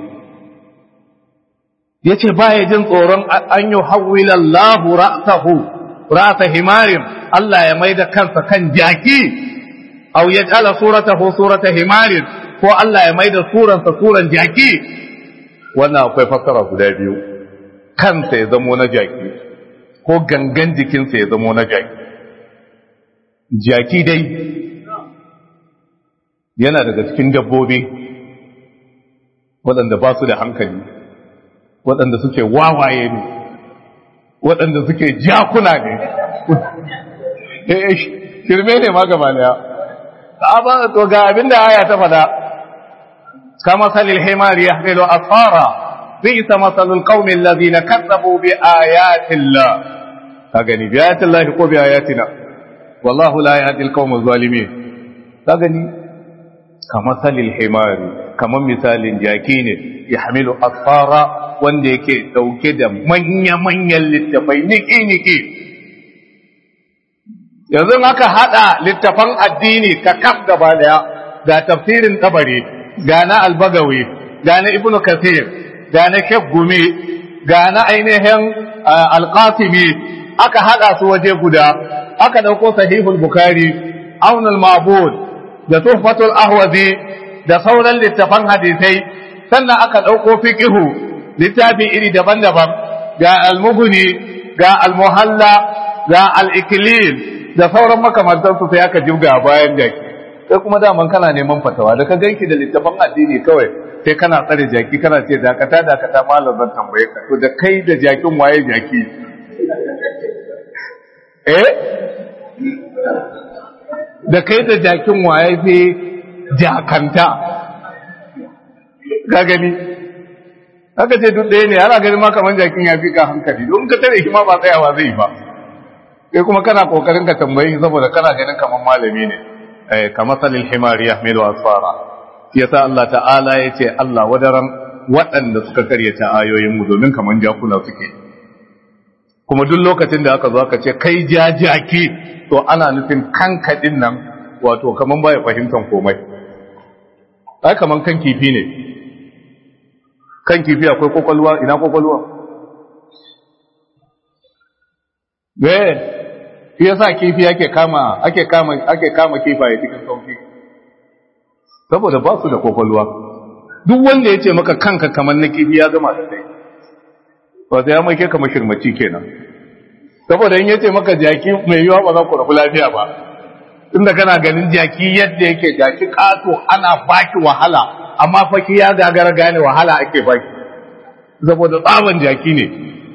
yace ba ya jin tsoron an yi hawwila Allahu ra'sahu ra'sa himarin Allah ya maida kansa kan jaki aw yaj'ala suratahu surata himarin ko Allah ya maida suransa suran jaki wannan akwai fassara guda biyu kansa ya zamo na jaki ko gangan jikinsa ya zamo na jaki jaki dai yana daga cikin dabbobi waɗanda ba su da hankali waɗanda suke wawaye ne waɗanda suke jakuna ne shirme ne ma gaba daya ba to ga abinda aya ta fada kama salil himari yahmilu asfara بئس مثل القوم الذين كذبوا بآيات الله كغني بآيات الله كو بآياتنا والله لا يهدي القوم الظالمين كغني كمثل الحمار كما مثال جاكي ne يحمل أسفارا wanda yake dauke da manya-manyan littafai niki-niki yanzu aka hada littafan addini ka kaf gaba daya ga tafsirin tabari ga na albagawi ga na ibnu kathir ga na Gumi, ga na ainihin alƙasimi aka haɗa su waje guda aka ɗauko sahihul bukari aunul mabud da tuhfatul ahwazi da sauran littafan hadisai sannan aka ɗauko fiqihu littafi iri daban-daban ga almughni ga almuhalla ga al-iklil da sauran makamantansu sai aka jibga bayan jaki sai kuma daman kana neman fatawa da ka ganki da littafan addini kawai sai kana tsare jaki kana ce dakata dakata malam zan tambaye ka to da kai da jakin waye jaki eh da kai da jakin waye sai jakanta ka gani haka ce duk ɗaya ne ana ganin ma kaman jakin ya fi ka hankali don ka tare shi ma ba tsayawa zai ba sai kuma kana kokarin ka tambaye saboda kana ganin kaman malami ne eh kamar salil himari yahmilu asfara yasa Allah ta'ala ya ce Allah wadaran waɗanda suka karyata ayoyinmu domin kaman jakuna suke kuma duk lokacin da aka zo aka ce kai jajaki to ana nufin kankadin nan wato kaman baya fahimtar komai ai kaman kan kifi ne kan kifi akwai kokolwa ina kokolwa eh shi yasa kifi yake kama ake kama ake kama kifaye cikin sauki saboda ba su da kwakwalwa. Duk wanda ya ce maka kanka kamar na kifi ya gama da kai, ba sai ya maike kamar shirmaci kenan. Saboda in ya ce maka jaki mai yiwa ba za ku rabu lafiya ba, tunda kana ganin jaki yadda yake jaki kato ana baki wahala, amma faki ya gagara gane wahala ake baki, saboda tsaban jaki ne.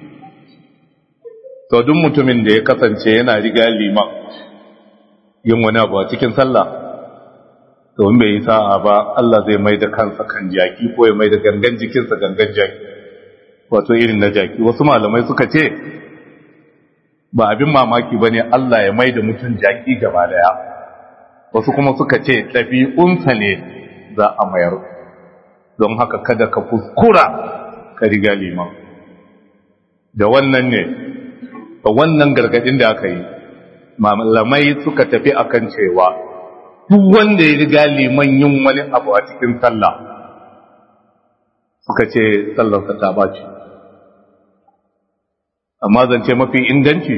To duk mutumin da ya kasance yana riga liman yin wani abu a cikin sallah, to in bai yi sa'a ba Allah zai mai da kansa kan jaki ko ya mai da gangan jikinsa gangan jaki, wato irin na jaki. Wasu malamai suka ce ba abin mamaki ba ne Allah ya mai da mutum jaki gaba daya, wasu kuma suka ce ɗabi'unsa ne za a mayar. Don haka kada ka kuskura ka riga liman. Da wannan ne, da wannan gargadin da aka yi, malamai suka tafi akan cewa duk wanda ya riga liman yin wani abu a cikin sallah, suka ce sallarsa ta bace. Amma zance mafi inganci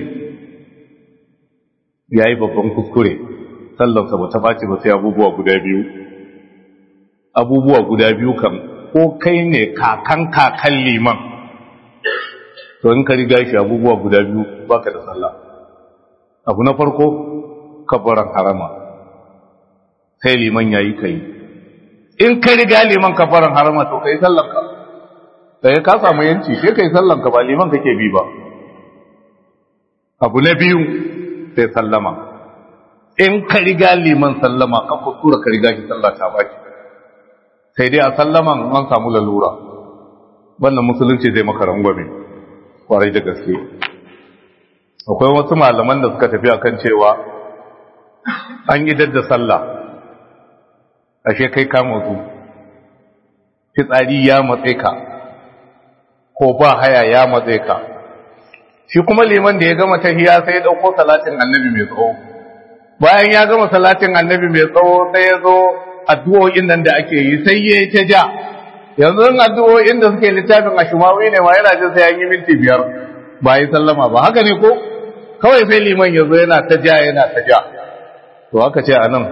ya yi babban kuskure, sallarsa ba ta bace ba sai abubuwa guda biyu. Abubuwa guda biyu kan ko kai ne kakan kakan liman, to in ka riga shi abubuwa guda biyu baka da sallah. Abu na farko kabbaran harama, sai liman yayi kai. In ka riga liman kabbaran harama to kai sallanka, sai ka samu yanci sai kai sallanka ba liman kake bi ba. Abu na biyu sai sallama. In ka riga liman sallama ka kuskura ka riga shi sallah ta baki. Sai dai a sallaman an samu lalura, wannan musulunci zai maka rangwame kwarai da gaske. Akwai wasu malaman da suka tafi akan cewa an yi dadda sallah, ashe kai ka matsu, fitsari ya matse ka ko ba haya ya matse ka. Shi kuma liman da ya gama tahiya sai ya dauko salatin annabi mai tsawo. Bayan ya gama salatin annabi mai tsawo sai ya zo addu'o'in nan da ake yi, sai ya yi ta ja. Yanzu in addu'o'in da suke littafin Ashimawi ne ma yana jin sai an yi minti biyar ba yi sallama ba, haka ne ko? Kawai sai liman ya zo yana ta ja yana ta ja. To haka ce a nan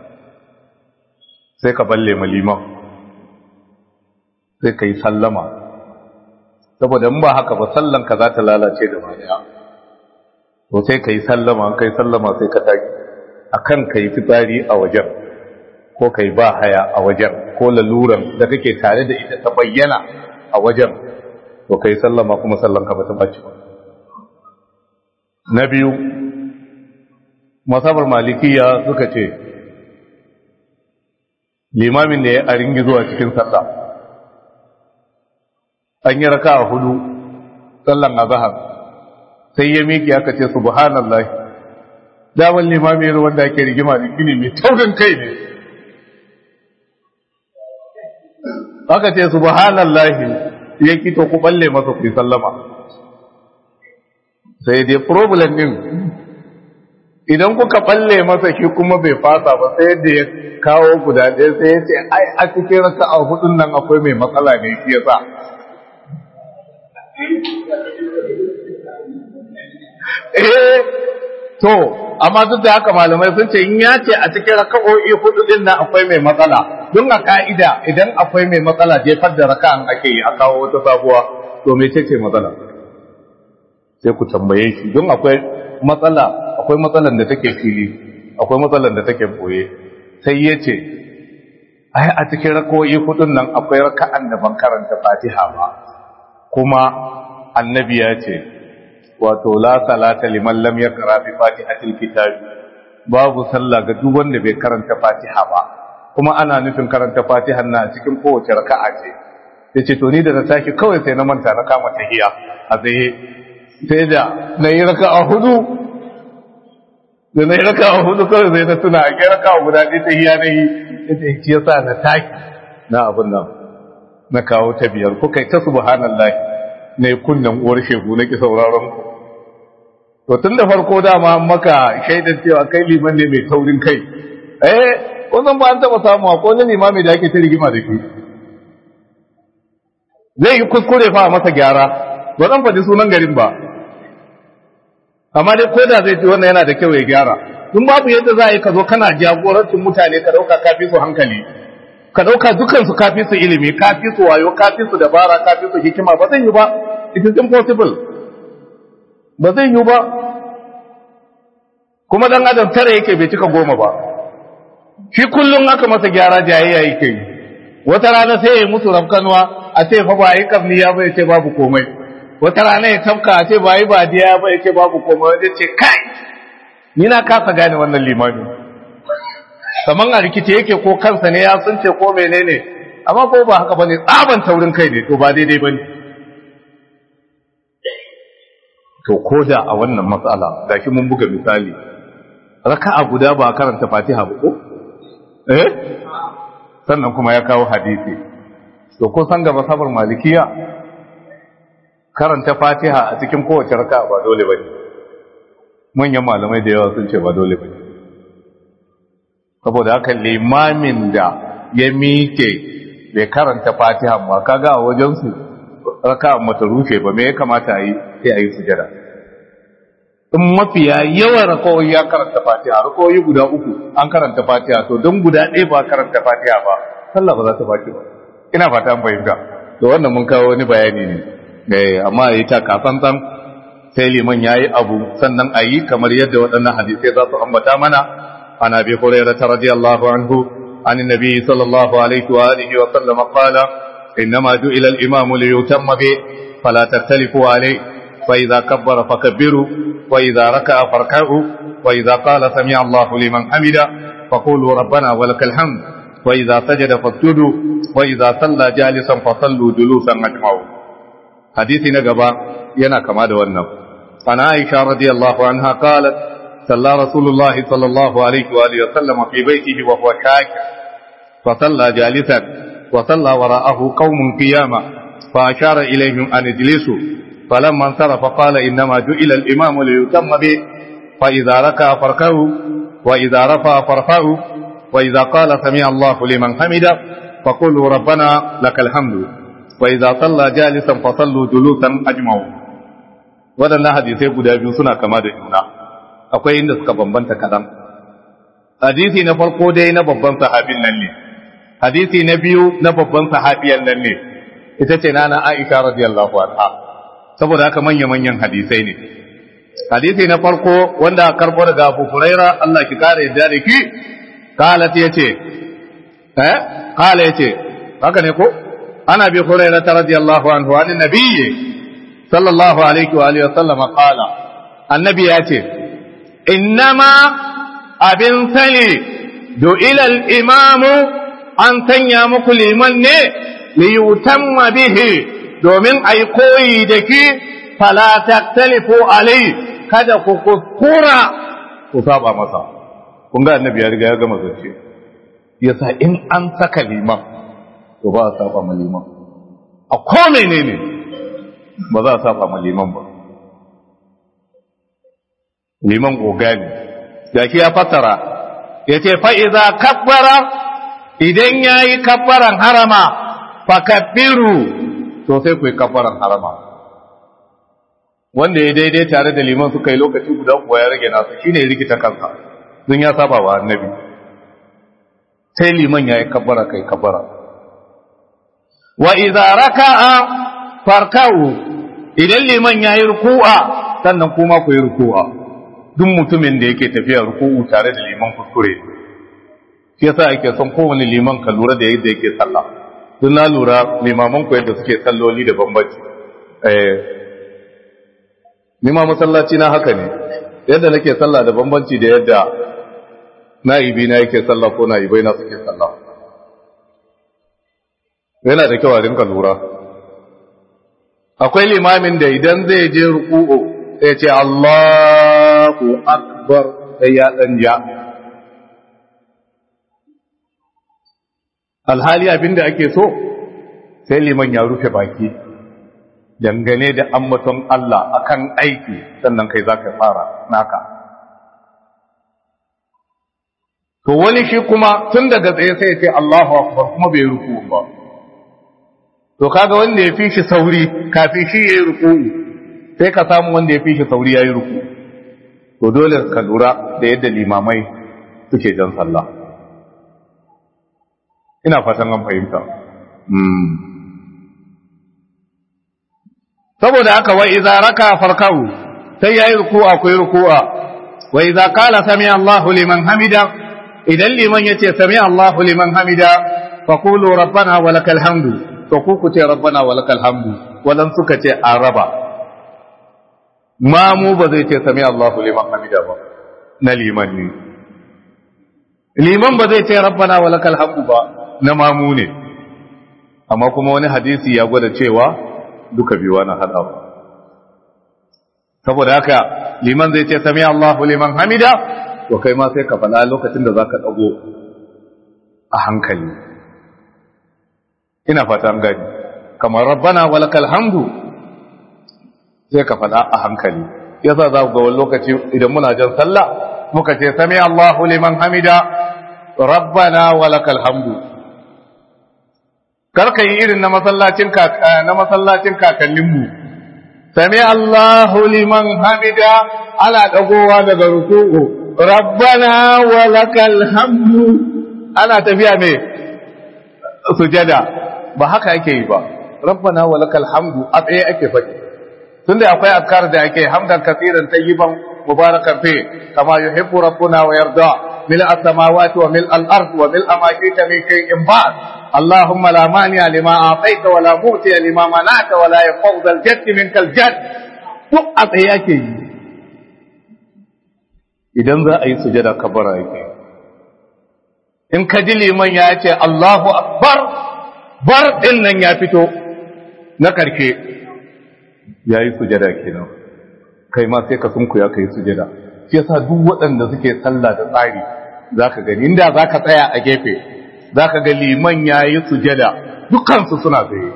sai ka balle ma liman, sai ka yi sallama, saboda in ba haka ba sallanka za ta lalace da baya. To sai ka yi sallama, ka yi sallama sai ka tashi, a kan ka yi fitsari a wajen, ko kai ba haya a wajen, ko laluran da kake tare da ita ta bayyana a wajen, to kai sallama kuma sallanka ba ta bace ba. Na biyu, masabar malikiya suka ce limamin da ya aringi zuwa cikin sallah, an yi raka a hudu sallan azhar, sai ya miki aka ce subhanallah. Daman limamin wanda ake rigima da gini mai taurin kai ne, aka ce subhanallahi ya kito ku balle masa ku sallama. Sai dai problem din idan kuka balle masa shi kuma bai fasa ba, sai da ya kawo guda ɗaya sai ya ce ai a cikin raka'a hudun nan akwai mai matsala ne shi yasa. Eh to amma duk da haka malamai sun ce in ya ce a cikin raka'o'i hudu din nan akwai mai matsala, don a ka'ida idan akwai mai matsala jefar da raka'an ake yi a kawo wata sabuwa, to me ce ce matsala sai ku tambaye shi, don akwai matsala, akwai matsalan da take fili, akwai matsalan da take boye. Sai ya ce ai a cikin raka'o'i hudun nan akwai raka'an da ban karanta Fatiha ba, kuma annabi ya ce wato la salata liman lam yaqra bi fatihatil kitab, babu sallah ga duk wanda bai karanta Fatiha ba, kuma ana nufin karanta Fatiha na cikin kowace raka'a ce. Yace to ni da na tashi kawai sai na manta na kama tahiyya a tsaye, sai da na yi raka'a hudu da na yi raka'a hudu kawai sai na tuna a kai raka'a guda ɗaya tahiyya na yi, yace shi yasa na taki na abun nan na kawo ta biyar, ko kai ta subhanallahi ne kunnan uwar shegu na ki sauraron ku. To tun da farko dama maka shaidan cewa kai liman ne mai taurin kai, eh wannan ba an taba samu ko wani limami da ake ta rigima da shi, zai yi kuskure fa a masa gyara, ba zan faɗi sunan garin ba, amma dai ko da zai ce wannan yana da kyau ya gyara. Tun babu yadda za a yi ka zo kana jagorancin mutane ka ɗauka kafi su hankali, ka dauka dukan su kafi su ilimi kafi su wayo kafi su dabara kafi su hikima ba zai yi ba, it is impossible, ba zai yi ba. Kuma dan adam tare yake bai cika goma ba, shi kullum aka masa gyara jayayya yake yi. Wata rana sai ya musu rafkanuwa a ce fa ba yi kafniya ba ya ce babu komai, wata rana ya tafka a ce ba yi badiya ba ya ce babu komai, wanda ce kai ni na kasa gane wannan limami, kaman a rikice yake ko kansa ne ya sunce ko menene, amma ko ba haka bane, tsaban taurin kai ne, to ba daidai bane. To koda a wannan matsala gashi mun buga misali, raka'a guda ba karanta Fatiha ba ko eh sannan kuma ya kawo hadisi. To ko san gaba sabar malikiya karanta Fatiha a cikin kowace raka'a ba dole bane, manyan malamai da yawa sun ce ba dole bane. Saboda haka limamin da ya mike bai karanta Fatiha ba, kaga a wajen su raka'a mata rufe ba, me ya kamata a yi? Sai a yi sujada. In mafiya yawan rakawoyi ya karanta Fatiha, rakawoyi guda uku an karanta Fatiha, to don guda ɗaya ba karanta Fatiha ba, sallah ba za ta baki ba. Ina fata an fahimta. To wannan mun kawo wani bayani ne. Eh amma yayi ta kasantan sai liman yayi abu sannan ayi kamar yadda waɗannan hadisi za su ambata mana. An Abi Hurairah radiyallahu anhu an Nabi sallallahu alaihi wa alihi wa sallam qala إنما جئل الإمام ليتم به فلا تختلفوا عليه فإذا كبر فكبروا وإذا ركع فاركعوا وإذا قال سمع الله لمن حمده فقولوا ربنا ولك الحمد وإذا سجد فاسجدوا وإذا صلى جالسا فصلوا جلوسا أجمعوا. حديثنا قبا ينا كما دوانا عن عائشة رضي الله عنها قالت صلى رسول الله صلى الله عليه وآله وسلم في بيته وهو شاك فصلى جالسا وصلى وراءه قوم قياما فأشار إليهم أن اجلسوا فلما انصرف قال إنما جئل الإمام ليتم به فإذا ركع فاركعوا وإذا رفع فارفعوا وإذا قال سمع الله لمن حمده فقولوا ربنا لك الحمد وإذا صلى جالسا فصلوا جلوسا أجمعوا. waɗannan hadisai guda biyu suna kama da juna, akwai inda suka bambanta kaɗan. Hadisi na farko dai na babban sahabin nan ne, hadisi na biyu na babban sahabiyan nan ne, ita ce nana Aisha radiyallahu anha, saboda haka manya-manyan hadisai ne. Hadisi na farko wanda a karɓo daga Abu Huraira Allah ki kare yadda da ki, qalat yace eh qala yace haka ne ko ana bi Huraira radiyallahu anhu an nabiyyi sallallahu alaihi wa alihi wa sallam qala annabi yace innama abin sali do ila al-imamu an sanya muku liman ne liyutamma bihi domin ai koyi da ki fala taktalifu alai kada ku kuskura ku saba masa. Kun ga annabi ya riga ya gama zance yasa in an saka liman to ba a saba ma liman a ko menene ba za a saba ma liman ba. Liman gogani da ki ya fassara yace fa iza kabbara idan ya yi kabbaran harama fakabbiru to sai ku yi kabbaran harama. Wanda ya daidai tare da liman suka yi lokaci guda kuwa ya rage nasu shine ya rikita kansa don ya saba wa annabi. Sai liman ya yi kabbara kai kabbara. Wa idza raka'a farka'u idan liman ya yi ruku'a sannan kuma ku yi ruku'a. Duk mutumin da yake tafiya ruku'u tare da liman kuskure shi yasa ake son kowane liman ka lura da yadda yake sallah. Duk na lura limaman ku yadda suke salloli da bambanci. Eh nima masallaci na haka ne, yadda nake sallah da bambanci da yadda na'ibi na yake sallah ko na'ibai na suke sallah. Yana da kyau a rinka lura. Akwai limamin da idan zai je ruku'u sai ce Allahu akbar sai ya dan ja. Alhali abinda ake so sai liman ya rufe baki dangane da ambaton Allah akan aiki sannan kai zaka fara naka. To wani shi kuma tun daga tsaye sai ya ce Allahu akbar kuma bai ruku ba. To kaga wanda ya fi shi sauri kafin shi yayi ruku sai ka samu wanda ya fi shi sauri yayi ruku. To dole ka lura da yadda limamai suke jan sallah. ina fatan an fahimta saboda haka wa idza raka farkau sai yayi ruku'a akwai ruku'a wa idza qala sami Allahu liman hamida idan liman yace sami Allahu liman hamida fa qulu rabbana wa lakal hamdu to ku ku ce rabbana wa lakal hamdu walan suka ce araba ma mu ba zai ce sami Allahu liman hamida ba na liman ne liman ba zai ce rabbana wa lakal hamdu ba na mamu ne amma kuma wani hadisi ya gwada cewa duka biyu na hada ba saboda haka liman zai ce sami Allahu liman hamida to kai ma sai ka faɗa lokacin da zaka dago a hankali ina fata an gani kamar rabbana wa lakal hamdu sai ka faɗa a hankali yasa za ku ga wani lokaci idan muna jan sallah muka ce sami Allahu liman hamida rabbana wa lakal hamdu karka yi irin na masallacin na masallacin kakanninmu sami Allahu liman hamida ana dagowa daga ruku'u rabbana wa lakal hamdu ana tafiya me sujada ba haka ake yi ba rabbana wa lakal hamdu a tsaye ake faɗi tunda akwai azkar da ake hamdan kaseeran tayyiban mubarakan fi kama yuhibbu rabbuna wa yarda mil as-samawati wa mil al-ard wa mil ma shi'ta min shay'in ba'd allahumma la mani'a lima a'tayta wa la mu'tiya lima mana'ta wa la yanfa'u dhal jaddi minkal jadd duk a tsaye ake yi idan za a yi sujada kabara yake in ka ji liman ya ce Allahu akbar bar din nan ya fito na karke yayi sujada kenan kai ma sai ka sunkuya kai sujada shi yasa duk waɗanda suke sallah da tsari zaka gani inda zaka tsaya a gefe zaka ga liman yayi sujada dukkan su suna tsaye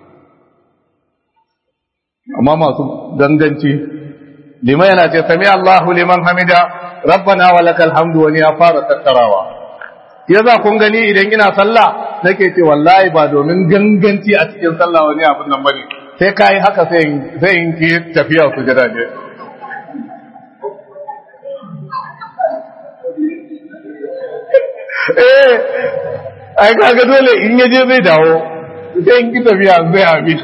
amma masu ganganci liman yana ce sami Allahu liman hamida rabbana wa lakal hamdu wani ya fara tattarawa yaza kun gani idan ina sallah nake ce wallahi ba domin ganganci a cikin sallah wani abin nan bane sai kai haka sai sai in ki tafiya sujada ne eh ai kaga dole in yaje zai dawo sai in ki tafiya zai abi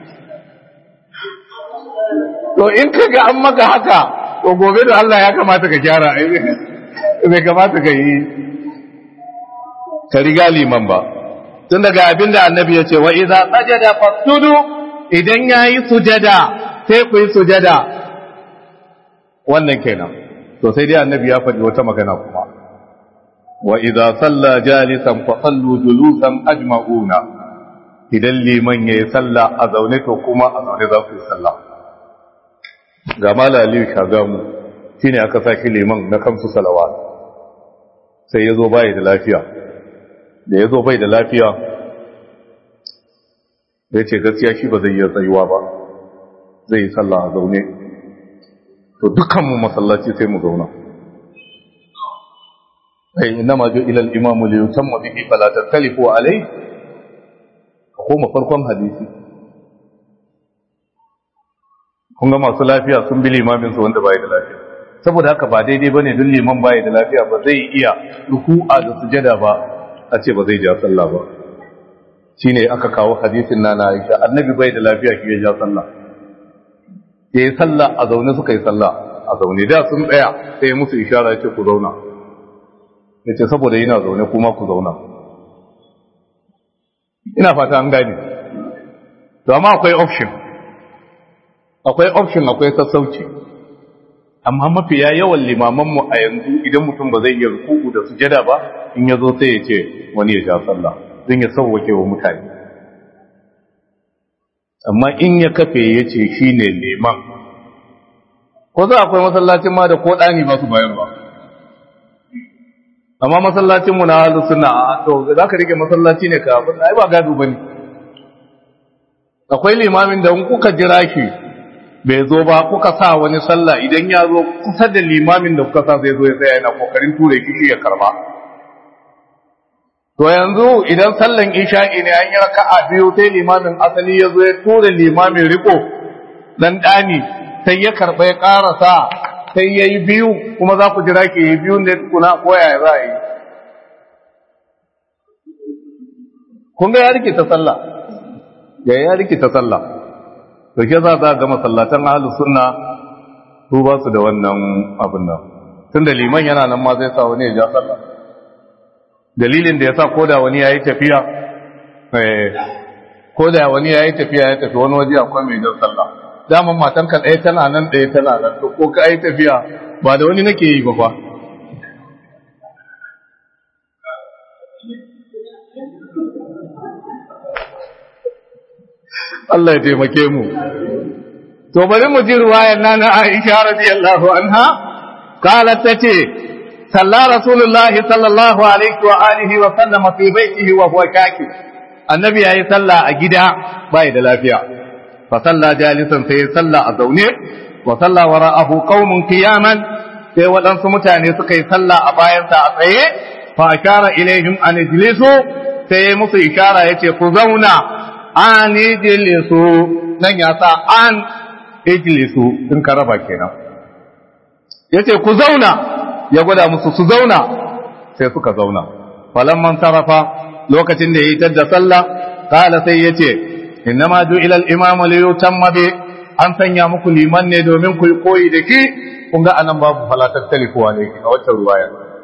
to in kaga an maka haka to gobe da Allah ya kamata ka gyara ai bai kamata ka yi ka riga liman ba tun daga abinda annabi ya ce wa idza sajada fasjudu idan yayi sujada sai ku yi sujada wannan kenan to sai dai annabi ya faɗi wata magana kuma wa idza salla jalisan fa sallu julusan ajma'una idan liman yayi salla a zaune to kuma a zaune za ku yi salla ga malali shagamu shine aka saki liman na kamsu salawat sai yazo bai da lafiya da yazo bai da lafiya ya ce gaskiya shi ba zai yi tsayuwa ba zai yi sallah a zaune to dukkanmu masallaci sai mu zauna ai inna ma jo ila al-imamu li yutamma bihi fala tattalifu alai ko mu farkon hadisi kun ga masu lafiya sun bi limamin su wanda bai da lafiya saboda haka ba daidai bane duk liman bai da lafiya ba zai iya ruku'a da sujada ba a ce ba zai ja sallah ba shine aka kawo hadisin nana Aisha annabi bai da lafiya shi ya ja sallah yayi sallah a zaune suka yi sallah a zaune da sun tsaya sai musu ishara yace ku zauna yace saboda ina zaune kuma ku zauna ina fata an gane to amma akwai option akwai option akwai sassauci amma mafiya yawan limaman mu a yanzu idan mutum ba zai iya ruku'u da sujada ba in yazo sai ya ce wani ya ja sallah zan ya sauwake wa mutane amma in ya kafe ya ce shi ne liman ko za akwai masallacin ma da ko ɗani ba su bayan ba amma masallacinmu na halin suna a to za ka rike masallaci ne ka abin ai ba gado ba ne akwai limamin da kuka jira shi bai zo ba kuka sa wani sallah idan ya zo kusa da limamin da kuka sa zai zo ya tsaya yana kokarin ture kishi ya karba to yanzu idan sallan isha'i ne an yi raka'a biyu sai limamin asali ya zo ya tura limamin riko dan dani sai ya karba ya karasa sai yayi biyu kuma za ku jira ki yi biyu ne kuna koya za a yi kun ga ya rike ta sallah ya ya rike ta sallah to ke za za ga masallatan ahlus sunna su ba su da wannan abin nan tunda liman yana nan ma zai sa wani ya ja sallah dalilin da yasa koda wani yayi tafiya eh koda wani yayi tafiya ya tafi wani waje akwai mai jan sallah daman matanka ɗaya tana nan ɗaya tana nan to ko ka yi tafiya ba da wani nake yi ba fa Allah ya taimake mu to bari mu ji ruwayar nana Aisha radiyallahu anha qalat tace salla rasulullah sallallahu alaihi wa alihi wa sallam fi baitihi wa huwa kaki annabi yayi sallah a gida bai da lafiya fa salla jalisan sai salla a zaune wa salla wara'ahu qaumun qiyaman sai wadansu mutane suka yi salla a bayansa a tsaye fa ashara ilaihim an ijlisu sai musu ishara yace ku zauna an ijlisu nan ya sa an ijlisu in ka raba kenan yace ku zauna ya gwada musu su zauna sai suka zauna falamman sarafa lokacin da yayi tadda sallah kala sai yace innama ju'ila al-imamu li yutamma bi an sanya muku liman ne domin ku koyi da ki kun ga anan babu falatar talifuwa ne a wacce ruwaya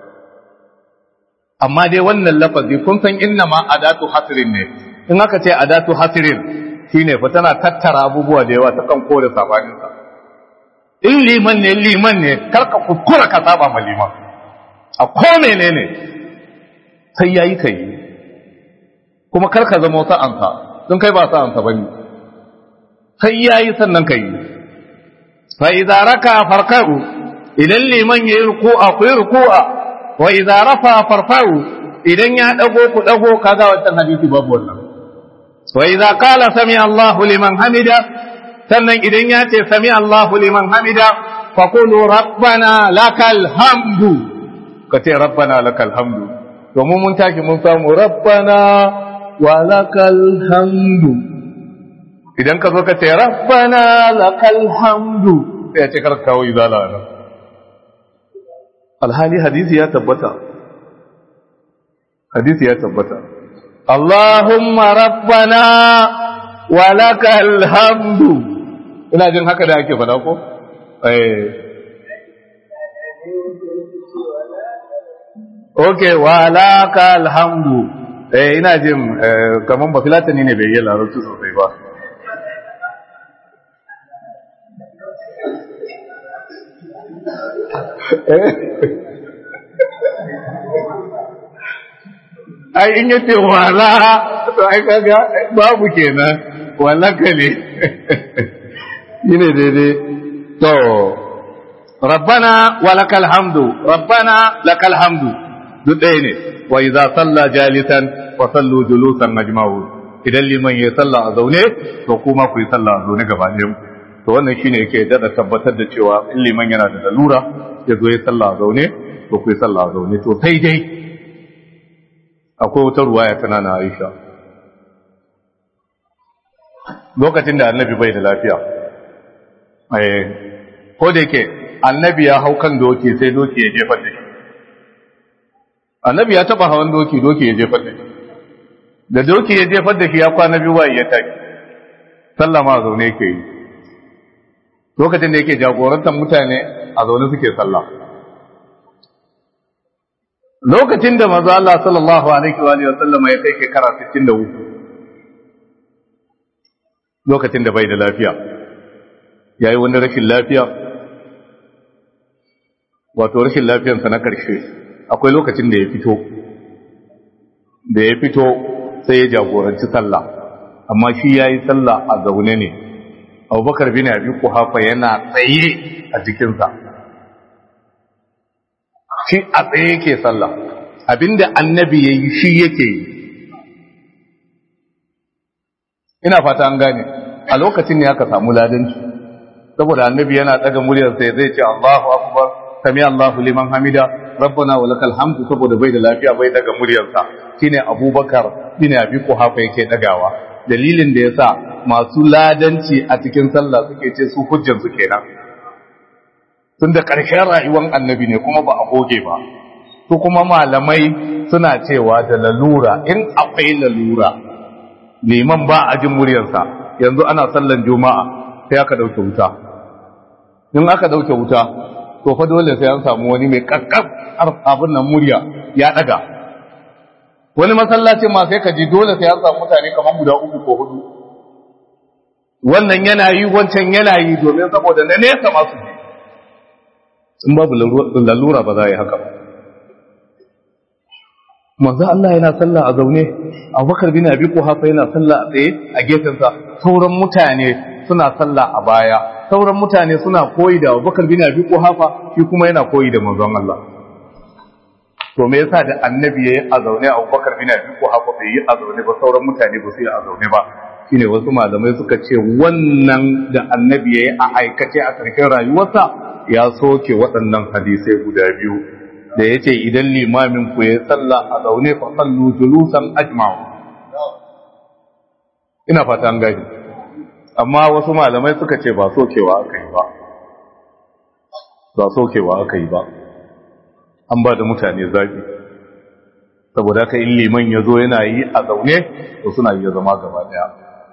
amma dai wannan lafazi kun san innama adatu hasrin ne in aka ce adatu hasrin shine fa tana tattara abubuwa da yawa ta kan kore sabanin sa in liman ne liman ne karka kuskura ka saba ma liman a ko menene sai yayi kai kuma karka zama wata ansa don kai ba sa ansa bane sai yayi sannan kai fa idza raka farqa'u idan liman yayi ruku'a ku ruku'a wa idza rafa farfa'u idan ya dago ku dago kaga wannan hadisi babu wannan wa idza qala sami Allahu liman hamida sannan idan ya ce sami Allahu liman hamida fa qulu rabbana lakal hamdu kace rabbana lakal hamdu to mu mun taki mun samu rabbana wa lakal hamdu idan ka zo ka ce rabbana lakal hamdu sai ya ce kar kawo izala nan alhali hadisi ya tabbata hadisi ya tabbata Allahumma rabbana wa lakal hamdu ina jin haka da ake fada ko eh okay wa lakal hamdu eh ina jin kaman ba filatani ne bai yi larabci sosai ba ai in yace wala to ai kaga babu kenan wallaka ne yine daidai to rabbana walakal hamdu rabbana lakal hamdu duk ɗaya ne wa idza salla jalisan wa sallu julusan majma'u idan liman ya salla a zaune to kuma ku yi salla a zaune gaba ɗayan to wannan shine yake dada tabbatar da cewa in liman yana da lalura ya zo ya salla a zaune to ku yi salla a zaune to sai dai akwai wata ruwaya tana na Aisha lokacin da annabi bai da lafiya eh ko da yake annabi ya hau kan doki sai doki ya jefar da shi annabi ya taba hawan doki doki ya jefar da shi da doki ya jefar da shi ya kwana biyu bai ya tashi sallama zaune yake yi lokacin da yake jagorantar mutane a zaune suke sallah lokacin da manzo Allah sallallahu alaihi wa alihi wasallam ya kai shekara sittin da uku lokacin da bai da lafiya yayi wani rashin lafiya wato rashin lafiyarsa na karshe akwai lokacin da ya fito da ya fito sai ya jagoranci sallah amma shi yayi sallah a zaune ne Abubakar bin Abi Quhafa yana tsaye a jikinsa shi a tsaye yake sallah abinda annabi yayi shi yake yi ina fata an gane a lokacin ne aka samu ladanci saboda annabi yana daga muryar sai zai ce Allahu akbar sami Allahu liman hamida rabbana wa lakal hamdu saboda bai da lafiya bai daga muryarsa shine Abubakar bin Abi Quhafa yake dagawa dalilin da yasa masu ladanci a cikin sallah suke ce su hujjar su kenan tun da ƙarshen rayuwar annabi ne kuma ba a goge ba su kuma malamai suna cewa da lalura in akwai lalura liman ba a jin muryarsa yanzu ana sallan juma'a sai aka dauke wuta in aka dauke wuta to fa dole sai an samu wani mai kakkab abin nan murya ya daga wani masallacin ma sai ka ji dole sai an samu mutane kamar guda uku ko hudu wannan yana yi wancan yana yi domin saboda na nesa masu ji in babu lalura ba za a yi haka ba manzo Allah yana sallah a zaune Abubakar bin Abi Quhafa yana sallah a tsaye a gefensa sauran mutane suna sallah a baya sauran mutane suna koyi da Abubakar bin Abi Quhafa shi kuma yana koyi da manzon Allah to me yasa da annabi yayi a zaune Abubakar bin Abi Quhafa bai yi a zaune ba sauran mutane ba su yi a zaune ba shine wasu malamai suka ce wannan da annabi yayi a aikace a cikin rayuwarsa ya soke waɗannan hadisai guda biyu da yace idan limamin ku ya salla a zaune fa sallu julusan ajma'u ina fata an gani amma wasu malamai suka ce ba sokewa aka yi ba ba sokewa aka yi ba an ba da mutane zabi saboda haka in liman ya zo yana yi a zaune to suna iya zama gaba daya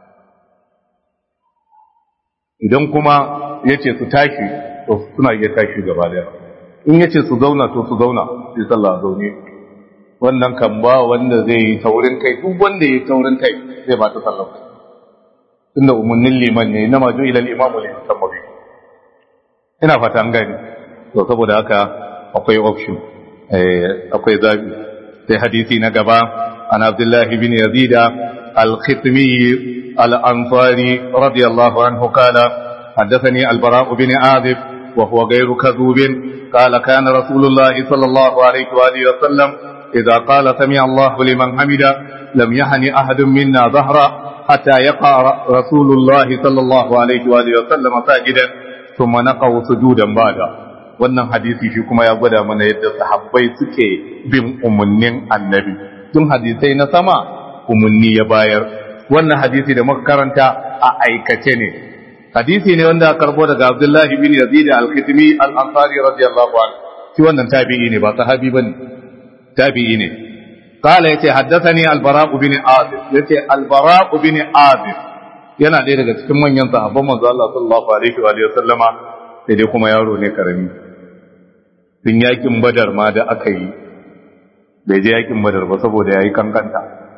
idan kuma yace su tashi to suna iya tashi gaba daya in yace su zauna to su zauna sai sallah zaune wannan kan ba wanda zai yi taurin kai duk wanda yayi taurin kai zai ba ta sallah tunda umunnin liman ne na maju ila al-imamu li yusammi ina fata an gani to saboda haka akwai option eh akwai zabi sai hadisi na gaba an Abdullah ibn Yazid al-Khitmi al-Ansari radiyallahu anhu qala حدثني البراء بن عازب وهو غير كذوب قال كان رسول الله صلى الله عليه وآله وسلم إذا قال سمع الله لمن حمد لم يحن أحد منا ظهرا حتى يقع رسول الله صلى الله عليه وآله وسلم ساجدا ثم نقع سجودا بعد wannan hadisi shi kuma ya gwada mana yadda sahabbai suke bin umarnin annabi tun hadisai na sama umarni ya bayar wannan hadisi da muka karanta a aikace ne hadisi ne wanda karbo daga Abdullah ibn Yazid al-Khitmi al-Ansari radiyallahu anhu shi wannan tabi'i ne ba sahabi bane tabi'i ne qala yace haddathani al-Bara' ibn Azib yace al-Bara' ibn Azib yana ɗaya daga cikin manyan sahabban manzo Allah sallallahu alaihi wa sallama sai dai kuma yaro ne karami tun yakin Badar ma da aka yi bai je yakin Badar ba saboda yayi kankanta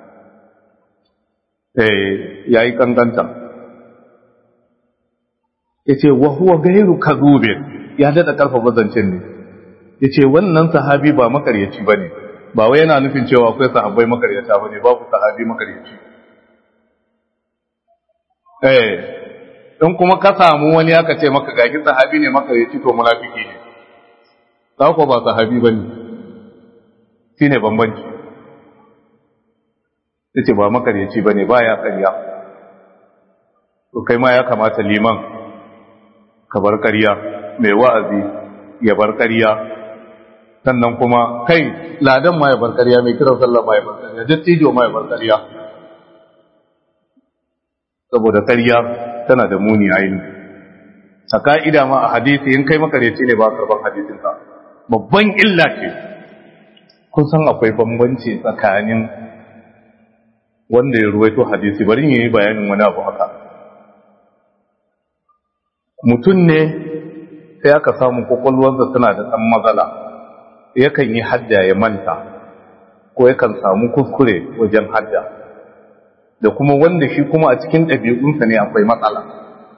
eh yayi kankanta yace wa huwa ghayru kadhubin ya dada karfafa zancen ne yace wannan sahabi ba makaryaci bane ba wai yana nufin cewa akwai sahabbai makaryata bane babu sahabi makaryaci eh dan kuma ka samu wani aka ce maka gaki sahabi ne makaryaci to munafiki ne ka ko ba sahabi bane shine bambanci yace ba makaryaci bane baya ƙarya to kai ma ya kamata liman ka bar ƙarya mai wa'azi ya bar ƙarya sannan kuma kai ladan ma ya bar ƙarya mai kiran sallah ma ya bar ƙarya dattijo ma ya bar ƙarya saboda ƙarya tana da muni ainihin a ka'ida ma a hadisi in kai makaryaci ne ba karban hadisin ka babban illa ce kun san akwai bambanci tsakanin wanda ya ruwaito hadisi bari yi bayanin wani abu haka mutum ne sai aka samu kwakwalwarsa tana da ɗan matsala yakan yi hadda ya manta ko yakan samu kuskure wajen hadda da kuma wanda shi kuma a cikin ɗabi'unsa ne akwai matsala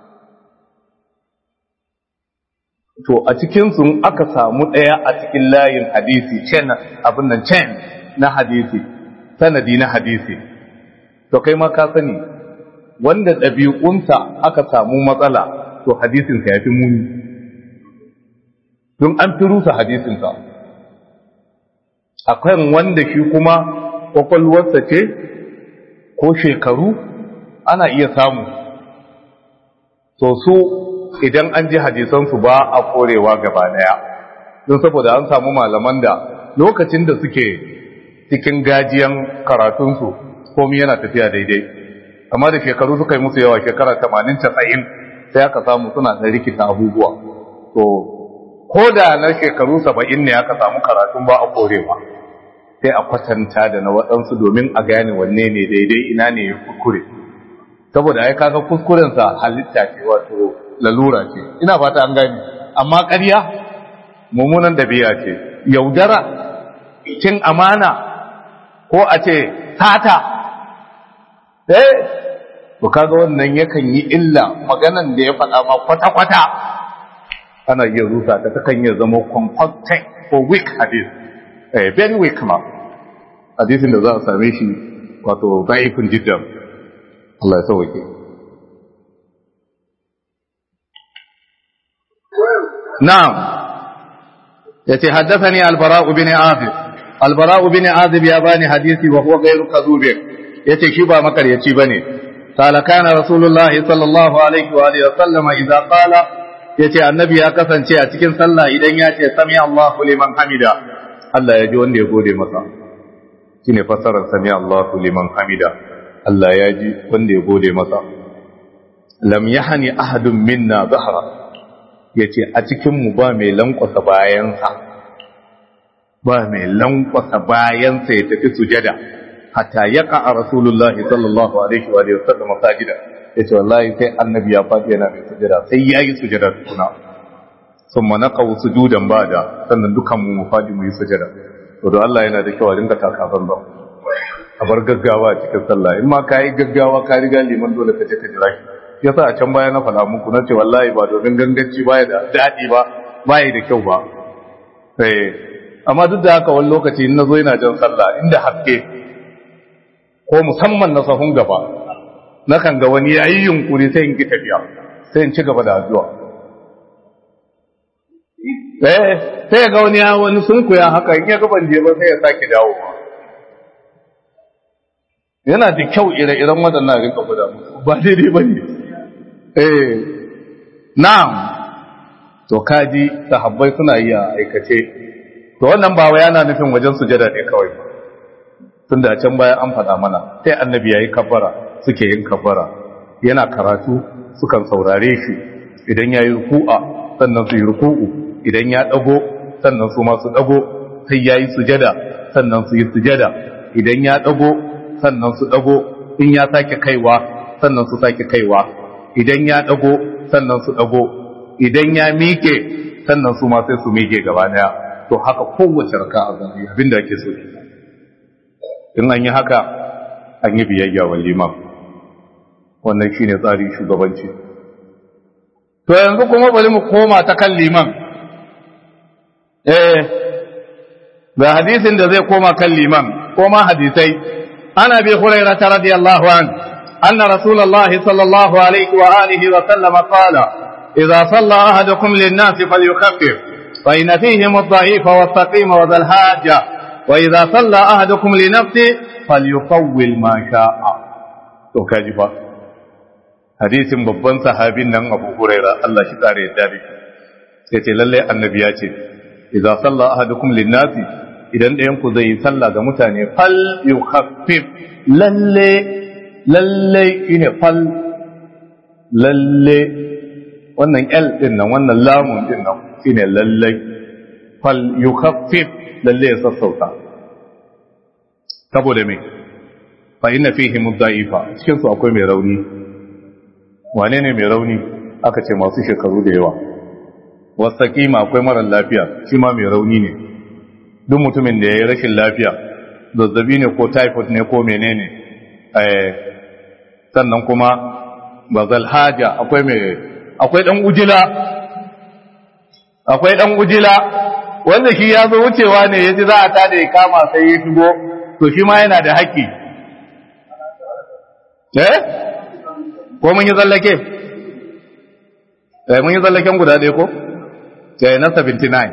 to a cikinsu aka samu ɗaya a cikin layin hadisi chain abin nan chain na hadisi sanadi na hadisi to kai ma ka sani wanda ɗabi'unsa aka samu matsala to hadisinsa ya fi muni don an fi rusa hadisinsa akwai wanda shi kuma kwakwalwarsa ce ko shekaru ana iya samu to su idan an ji hadisansu ba a korewa gaba daya don saboda an samu malaman da lokacin da suke cikin gajiyan karatunsu komai yana tafiya daidai amma da shekaru suka yi musu yawa shekara tamanin casa'in sai aka samu suna da rikita abubuwa to ko da na shekaru saba'in ne aka samu karatun ba a korewa sai a kwatanta da na waɗansu domin a gane wanne ne daidai ina ne ya kuskure saboda ai kaga kuskurensa halitta ce wato lalura ce ina fata an gani amma ƙarya mummunan dabi'a ce yaudara cin amana ko a ce sata eh to kaga wannan yakan yi illa maganan da ya faɗa ma kwata-kwata ana iya rusa ta takan iya zama compacted ko weak hadith eh very weak ma hadisin da za a same shi wato da'ifun jiddan Allah ya sauke na'am yace haddathani al-bara' bin azib al-bara' bin azib ya bani hadisi wa huwa ghayru kadhub yace shi ba makaryaci bane qala kana rasulullah sallallahu alaihi wa alihi wa sallama idza qala yace annabi ya kasance a cikin sallah idan ya ce sami Allahu liman hamida Allah ya ji wanda ya gode masa shine fasarar sami Allahu liman hamida Allah ya ji wanda ya gode masa lam yahni ahadun minna dhahra yace a cikin mu ba mai lankwasa bayansa ba mai lankwasa bayansa ya tafi sujada hatta yaqa rasulullahi sallallahu alaihi wa sallam sajida yace wallahi sai annabi ya fadi yana mai sujada sai yayi sujada tukuna thumma naqaw sujudan bada sannan dukan mu fadi mu yi sujada to don Allah yana da kyau a dinga takaban ba a bar gaggawa cikin sallah in ma kai gaggawa ka riga liman dole ka je ka jira shi yasa a can baya na fada muku na ce wallahi ba domin ganganci baya da dadi ba baya da kyau ba eh amma duk da haka wani lokaci in nazo ina jan sallah inda hakke ko musamman na sahun gaba nakan ga wani yayi yunkuri sai in ki tafiya sai in ci gaba da addu'a eh sai ga wani ya wani sunkuya haka in ya ga ban je ba sai ya sake dawo yana da kyau ire-iren waɗannan rinka guda musu ba daidai ba ne eh na'am to kaji sahabbai suna yi a aikace to wannan ba wai yana nufin wajen sujada ne kawai ba tunda a can baya an faɗa mana sai annabi yayi kabbara suke yin kabbara yana karatu sukan saurare shi idan yayi ruku'a sannan su yi ruku'u idan ya dago sannan su ma su dago sai yayi sujada sannan su yi sujada idan ya dago sannan su dago in ya sake kaiwa sannan su sake kaiwa idan ya dago sannan su dago idan ya mike sannan su ma sai su mike gaba daya to haka kowace raka'a zan yi abinda ake so in an yi haka an yi biyayya wa liman wannan shine tsari shugabanci to yanzu kuma bari mu koma ta kan liman eh ga hadisin da zai koma kan liman koma hadisai ana bi hurairah radiyallahu an anna rasulullah sallallahu alaihi wa alihi wa sallam qala idza salla ahadukum lin-nas falyukhaffif fa inna fihim ad-da'ifa was-saqima wa dhal-haja wa idza salla ahadukum li nafsi falyutawwil ma sha'a to kaji fa hadisin babban sahabin nan Abu Huraira Allah shi kare ya dare sai ce lalle annabi ya ce idza salla ahadukum lin nasi idan ɗayan ku zai yi sallah ga mutane fal yukhaffif lalle lalle shine fal lalle wannan l din nan wannan lamun din nan shine lalle fal yukhaffif lalle ya sassauta saboda me fa inna fihi mudda'ifa cikin su akwai mai rauni wane ne mai rauni aka ce masu shekaru da yawa wasaqima akwai mara lafiya shi ma mai rauni ne duk mutumin da yayi rashin lafiya zazzabi ne ko typhoid ne ko menene eh sannan kuma bazal haja akwai mai akwai dan ujila akwai dan ujila wanda shi ya zo wucewa ne yaji za a tada ya kama sai ya shigo to shi ma yana da haƙƙi eh ko mun yi zallake eh mun yi zallaken guda ɗaya ko sai na seventy-nine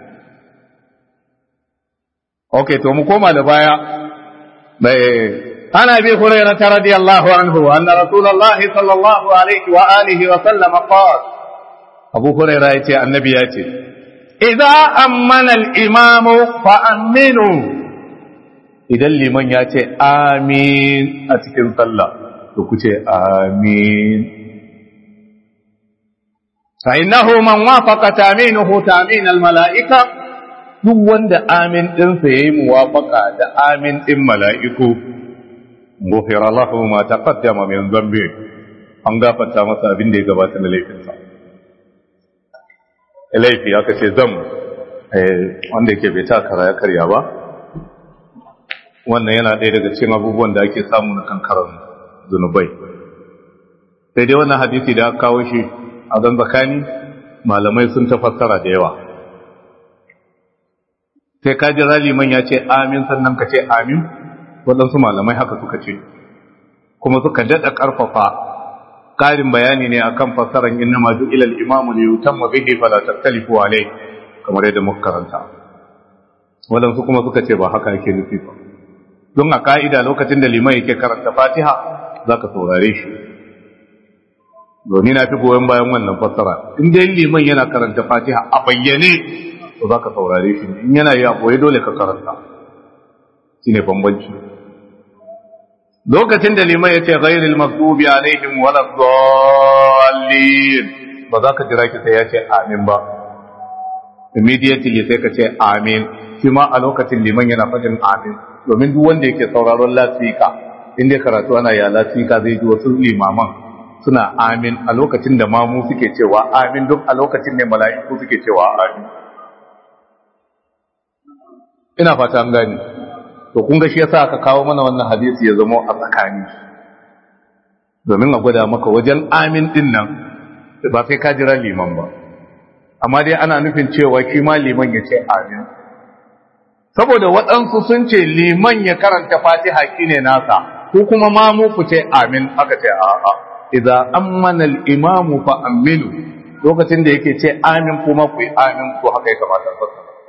okay to mu koma da baya bai ana bi hurairah radiyallahu anhu anna rasulullahi sallallahu alaihi wa alihi wa sallam qala abu hurairah yace annabi yace idza ammana al-imamu fa aminu idan liman yace amin a cikin sallah to ku ce amin fa innahu man wafaqa ta'minuhu ta'min al-mala'ika duk wanda amin ɗinsa ya yi muwafaka da amin ɗin mala'iku gofira lahu ma taqaddama min zambi an gafarta masa abin da ya gabata na laifinsa laifi aka ce zam wanda yake bai takara ya karya ba wannan yana ɗaya daga cikin abubuwan da ake samu na kankarar zunubai sai dai wannan hadisi da aka kawo shi a zan zakani malamai sun tafassara da yawa sai ka jira liman ya ce amin sannan ka ce amin waɗansu malamai haka suka ce kuma suka daɗa ƙarfafa ƙarin bayani ne akan fassarar inna ma ju ilal imamu li yutamma bihi fala taktalifu alayhi kamar yadda muka karanta waɗansu kuma suka ce ba haka yake nufi ba don a ka'ida lokacin da liman yake karanta fatiha zaka saurare shi domin na fi goyon bayan wannan fassara in dai liman yana karanta fatiha a bayyane to za ka saurare shi in yana yi a ɓoye dole ka karanta shi ne bambanci lokacin da liman ya ce ghairil maghdubi alaihim wala dhallin ba za ka jira ki sai ya ce amin ba immediately sai ka ce amin shi ma a lokacin liman yana faɗin amin domin duk wanda yake sauraron lasika in dai karatu ana ya lasika zai ji wasu limaman suna amin a lokacin da mamu suke cewa amin duk a lokacin ne mala'iku suke cewa amin ina fata an gani to kun ga shi yasa aka kawo mana wannan hadisi ya zama a tsakani domin a gwada maka wajen amin din nan ba sai ka jira liman ba amma dai ana nufin cewa shi ma liman ya ce amin saboda waɗansu sun ce liman ya karanta fatiha shine nasa ko kuma mamu ku ce amin aka ce a'a idza ammana al-imamu fa aminu lokacin da yake ce amin kuma ku yi amin ko haka ya kamata ku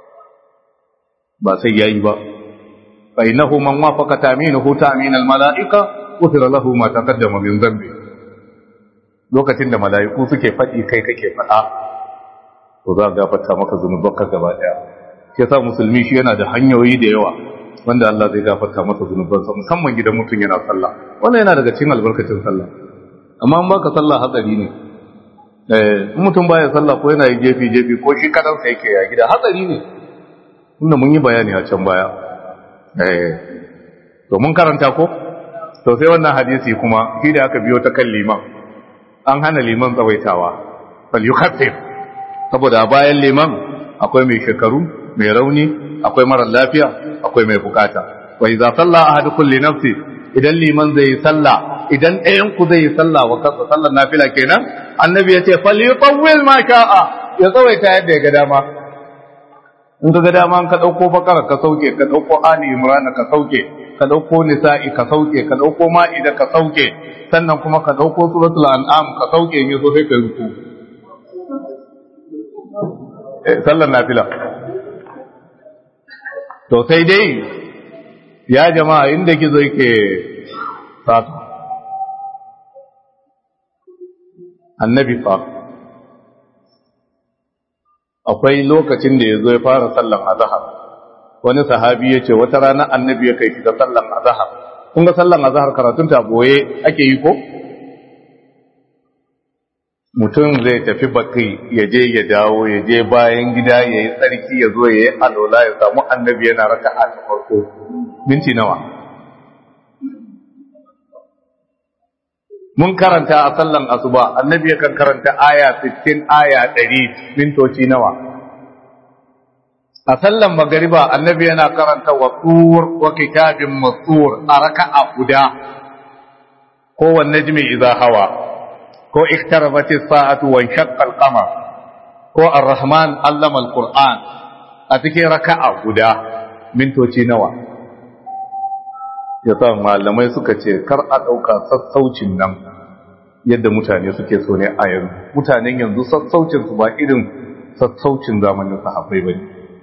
ba sai yayi ba fa innahu man wafaqa ta'minuhu ta'min al-mala'ika ghufira lahu ma taqaddama min dhanbi lokacin da mala'iku suke fadi kai kake fada to za ga gafarta maka zunubanka gaba daya shi yasa musulmi shi yana da hanyoyi da yawa wanda Allah zai gafarta masa zunubansa musamman gidan mutum yana sallah wannan yana daga cikin albarkacin sallah amma in baka sallah hatsari ne eh mutum baya sallah ko yana yi jefi jefi ko shi kadan sa yake ya gida hatsari ne tunda mun yi bayani a can baya eh to mun karanta ko to sai wannan hadisi kuma shi da aka biyo ta kan liman an hana liman tsawaitawa fal yukhaffif saboda bayan liman akwai mai shekaru mai rauni akwai mara lafiya akwai mai bukata wa idza salla ahadukum li nafsi idan liman zai salla idan ɗayan ku zai salla wa kansa sallar nafila kenan annabi ya ce fal yutawwil ma sha'a ya tsawaita yadda ya ga dama in ka ga dama ka dauko bakara ka sauke ka dauko ali imran ka sauke ka dauko nisa'i ka sauke ka dauko ma'ida ka sauke sannan kuma ka dauko suratul an'am ka sauke ne so sai ka ruku eh sallar nafila to sai dai ya jama'a inda gizo yake sata annabi fa akwai lokacin da ya zo ya fara sallan azhar wani sahabi ya ce wata rana annabi ya kai shi da sallan azhar kun ga sallan azhar karatun ta boye ake yi ko mutum zai tafi baki ya je ya dawo ya je bayan gida ya yi tsarki ya zo ya yi alola ya samu annabi yana raka'a ta farko minti nawa mun karanta a sallan asuba annabi yakan karanta aya sittin aya ɗari mintoci nawa a sallan magariba annabi yana karanta wa tur wa kitabin mastur a raka'a guda ko wan najmi idza hawa ko iktarabatis sa'atu wa shaqqa al-qamar ko ar-rahman allama al-qur'an a cikin raka'a guda mintoci nawa yasa malamai suka ce kar a dauka sassaucin nan yadda mutane suke so ne a yanzu mutanen yanzu sassaucin su ba irin sassaucin zamanin sahabbai bane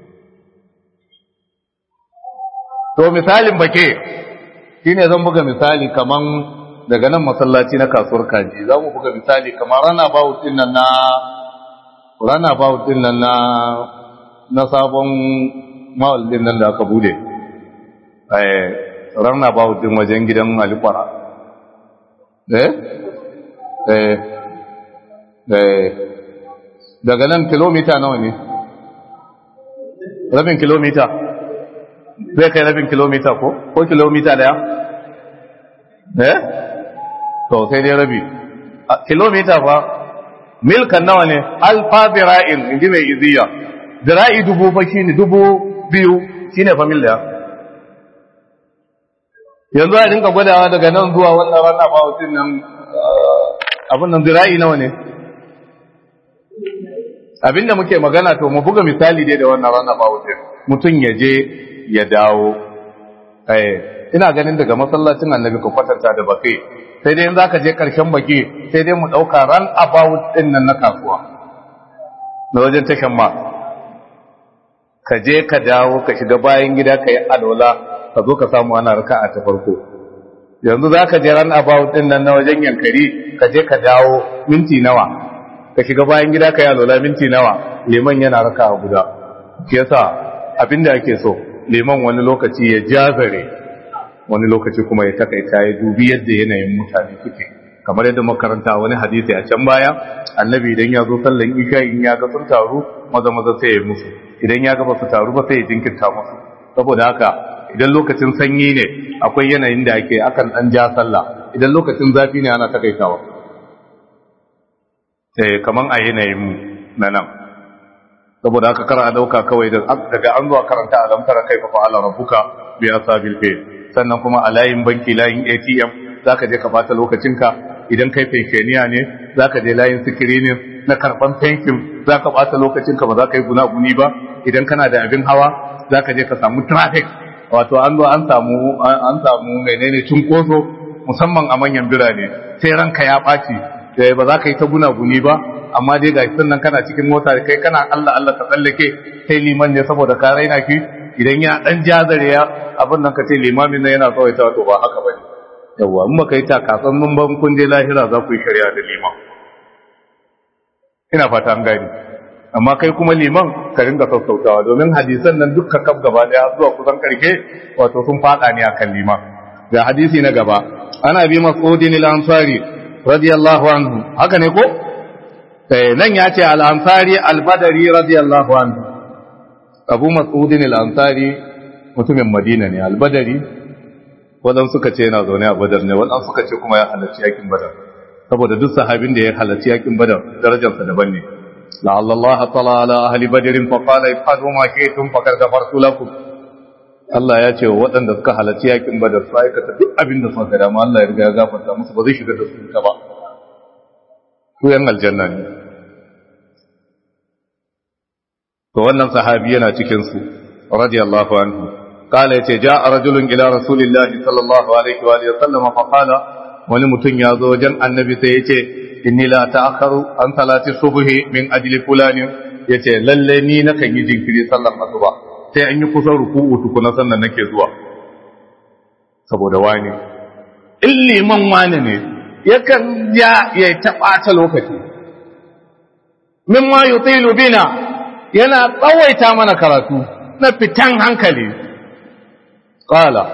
to misalin bake shine zan buga misali kaman daga nan masallaci na kasuwar kaji za mu buga misali kamar rana bawut din nan na rana bawut din nan na na sabon mall din nan da aka bude eh rana bawut din wajen gidan Alikwara eh eh eh daga nan kilomita nawa ne rabin kilomita zai kai rabin kilomita ko ko kilomita daya eh to sai dai rabi kilomita fa milkan nawa ne alfa zira'in inji mai iziya zira'i dubu fa shine dubu biyu shine fa mil daya yanzu a dinka gwadawa daga nan zuwa wannan rana ba wucin nan abin nan zira'i nawa ne abinda muke magana to mu buga misali dai da wannan rana ba wucin mutum ya je ya dawo eh ina ganin daga masallacin annabi ka kwatanta da baki sai dai in zaka je karshen baki sai dai mu dauka ran about din nan na kasuwa na wajen tashan ma ka je ka dawo ka shiga bayan gida ka yi alwala ka zo ka samu ana raka'a ta farko yanzu za ka je ran about din nan na wajen yankari ka je ka dawo minti nawa ka shiga bayan gida ka yi alwala minti nawa liman yana raka'a guda shi yasa abinda ake so liman wani lokaci ya jazare wani lokaci kuma ya takaita ya dubi yadda yanayin mutane suke kamar yadda makaranta wani hadisi a can baya annabi idan ya zo sallan isha in ya ga sun taru maza maza sai ya musu idan ya ga ba su taru ba sai ya jinkirta musu saboda haka idan lokacin sanyi ne akwai yanayin da ake akan dan ja sallah idan lokacin zafi ne ana takaitawa eh kaman a yanayin mu na nan saboda haka kar a dauka kawai daga an zuwa karanta alam tara kaifa fa'ala rabbuka bi asabil fil sannan kuma a layin banki layin A T M zaka je ka bata lokacinka idan kai pensioniya ne zaka je layin screening na karban pension zaka bata lokacinka ba zaka yi gunaguni ba idan kana da abin hawa zaka je ka samu traffic wato an zo an samu an samu menene cunkoso musamman a manyan birane sai ranka ya baci ba za ka yi ta gunaguni ba amma dai gashi sannan kana cikin mota kai kana Allah Allah ka tsallake sai liman ne saboda ka raina ki idan ya dan jazare ya abin nan ka ce limamin nan yana tsawaita to ba haka bane yawa in baka yi takatsan mun ban kun je lahira za ku yi shari'a da liman ina fata an gani amma kai kuma liman ka ringa sassautawa domin hadisan nan dukkan kaf gaba daya zuwa kusan karshe wato sun fada ne akan liman ga hadisi na gaba ana bi mas'udin al-ansari radiyallahu anhu haka ne ko eh nan ya ce al-ansari al-badri radiyallahu anhu abu mas'udin al-ansari mutumin madina ne al-badri wadan suka ce yana zaune a badar ne wadan suka ce kuma ya halarci yakin badar saboda duk sahabin da ya halarci yakin badar darajarsa daban ne la'alla Allah tala ala ahli badr fa qala ifadu ma shaytum faqad ghafartu lakum Allah ya ce waɗanda suka halarci yakin badar su aikata duk abin da suka dama Allah ya riga ya gafarta musu ba zai shiga da su ta ba su yan aljanna ne to wannan sahabi yana cikin su radiyallahu anhu qala yace ja'a rajulun ila rasulillahi sallallahu alaihi wa alihi wasallam fa qala wani mutum ya zo wajen annabi sai yace inni la ta'akharu an salati subhi min ajli fulani yace lalle ni nakan yi jinkiri sallar asuba sai an yi kusan ruku'u tukuna sannan nake zuwa saboda wani in liman wani ne yakan ya ya taɓata lokaci mimma yutilu bina yana tsawaita mana karatu na fitan hankali qala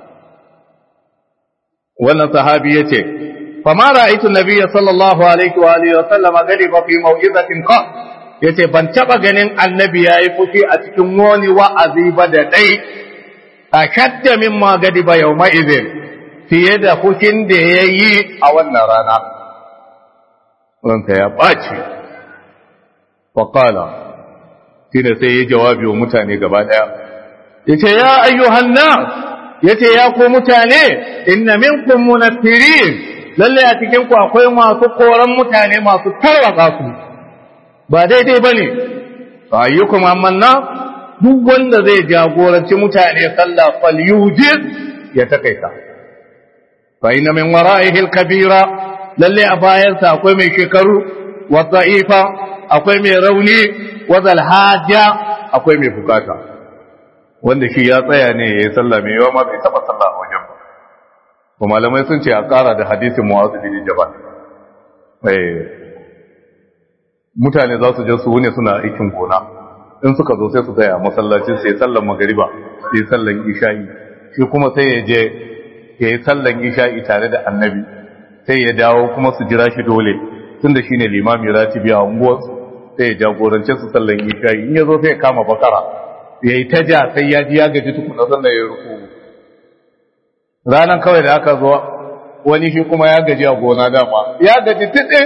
wannan sahabi yace fama ra'aytu an-nabiy sallallahu alaihi wa alihi wa sallam gadiba fi maw'izatin qa yace ban taba ganin annabi yayi fushi a cikin wani wa'azi ba da dai akadda mimma gadiba yawma idhin fiye da fushin da yayi a wannan rana ranka ya baci fa qala shine sai ya jawabi wa mutane gaba daya yace ya ayyuhan nas yace ya ku mutane inna minkum munaffirin lalle a cikin ku akwai masu koran mutane masu tarwaka su ba daidai bane ayyukum amanna duk wanda zai jagoranci mutane sallah falyujid ya takaita fa inna min wara'ihi al-kabira lalle a bayansa akwai mai shekaru wa dha'ifa akwai mai rauni wa zal haja akwai mai bukata wanda shi ya tsaya ne yayin sallah mai yawa ma bai taba sallah a wajen ba kuma malamai sun ce a ƙara da hadisin Mu'adh bin Jabal eh mutane za su je su wune suna aikin gona in suka zo sai su tsaya masallacin sai sallan magariba sai sallan isha'i shi kuma sai ya je ya yi sallan isha'i tare da annabi sai ya dawo kuma su jira shi dole tunda shine limami ratibi a unguwar sai ya jagorance su sallan isha'i in ya zo sai ya kama bakara ya yi ta ja sai ya ji ya gaji tukuna sannan ya ruku ranar kawai da aka zo wani shi kuma ya gaji a gona dama ya gaji tiɗin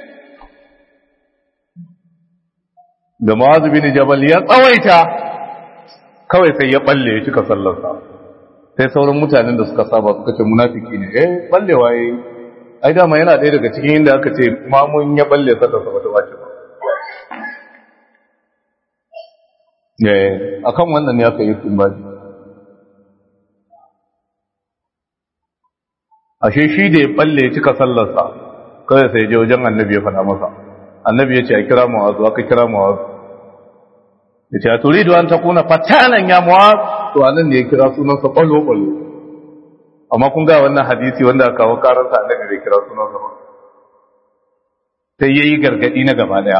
da Mu'adh bin Jabal ya tsawaita kawai sai ya balle ya cika sallarsa sai sauran mutanen da suka saba suka ce munafiki ne eh ballewa yayi ai dama yana ɗaya daga cikin inda aka ce mamun ya balle sallarsa ba ta wace ba eh akan wannan ne aka yi kumbaji ashe shi da ya balle ya cika sallarsa kawai sai je wajen annabi ya faɗa masa annabi ya ce a kira Mu'adh aka kira Mu'adh ya ce a turidu an ta kuna fatanan ya Mu'adh to anan ne ya kira sunansa kwallo-kwallo amma kun ga wannan hadisi wanda aka kawo karanta annabi bai kira sunansa ba sai ya yi gargaɗi na gaba ɗaya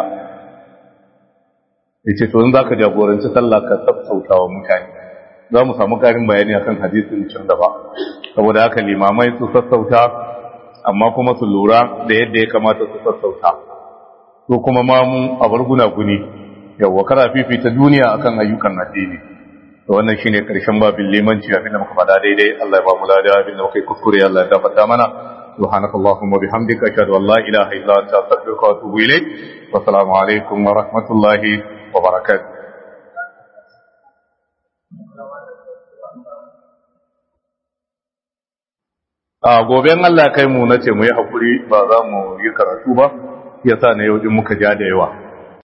ya ce to in za ka jagoranci sallah ka sassauta wa mutane za mu samu ƙarin bayani akan hadisin can gaba saboda haka limamai su sassauta amma kuma su lura da yadda ya kamata su sassauta ko kuma mamu a bar gunaguni yawwa kara fifita duniya akan ayyukan addini to wannan shine karshen babin limanci abin da muka faɗa daidai Allah ya ba mu lada abin da muka yi kuskure Allah ya gafarta mana subhanakallahumma bihamdika ashhadu an la ilaha illa anta astaghfiruka wa atubu ilayk wa assalamu alaikum wa rahmatullahi wa barakatuh a goben Allah kai mu nace mu yi hakuri ba za mu yi karatu ba yasa na yau din muka ja da yawa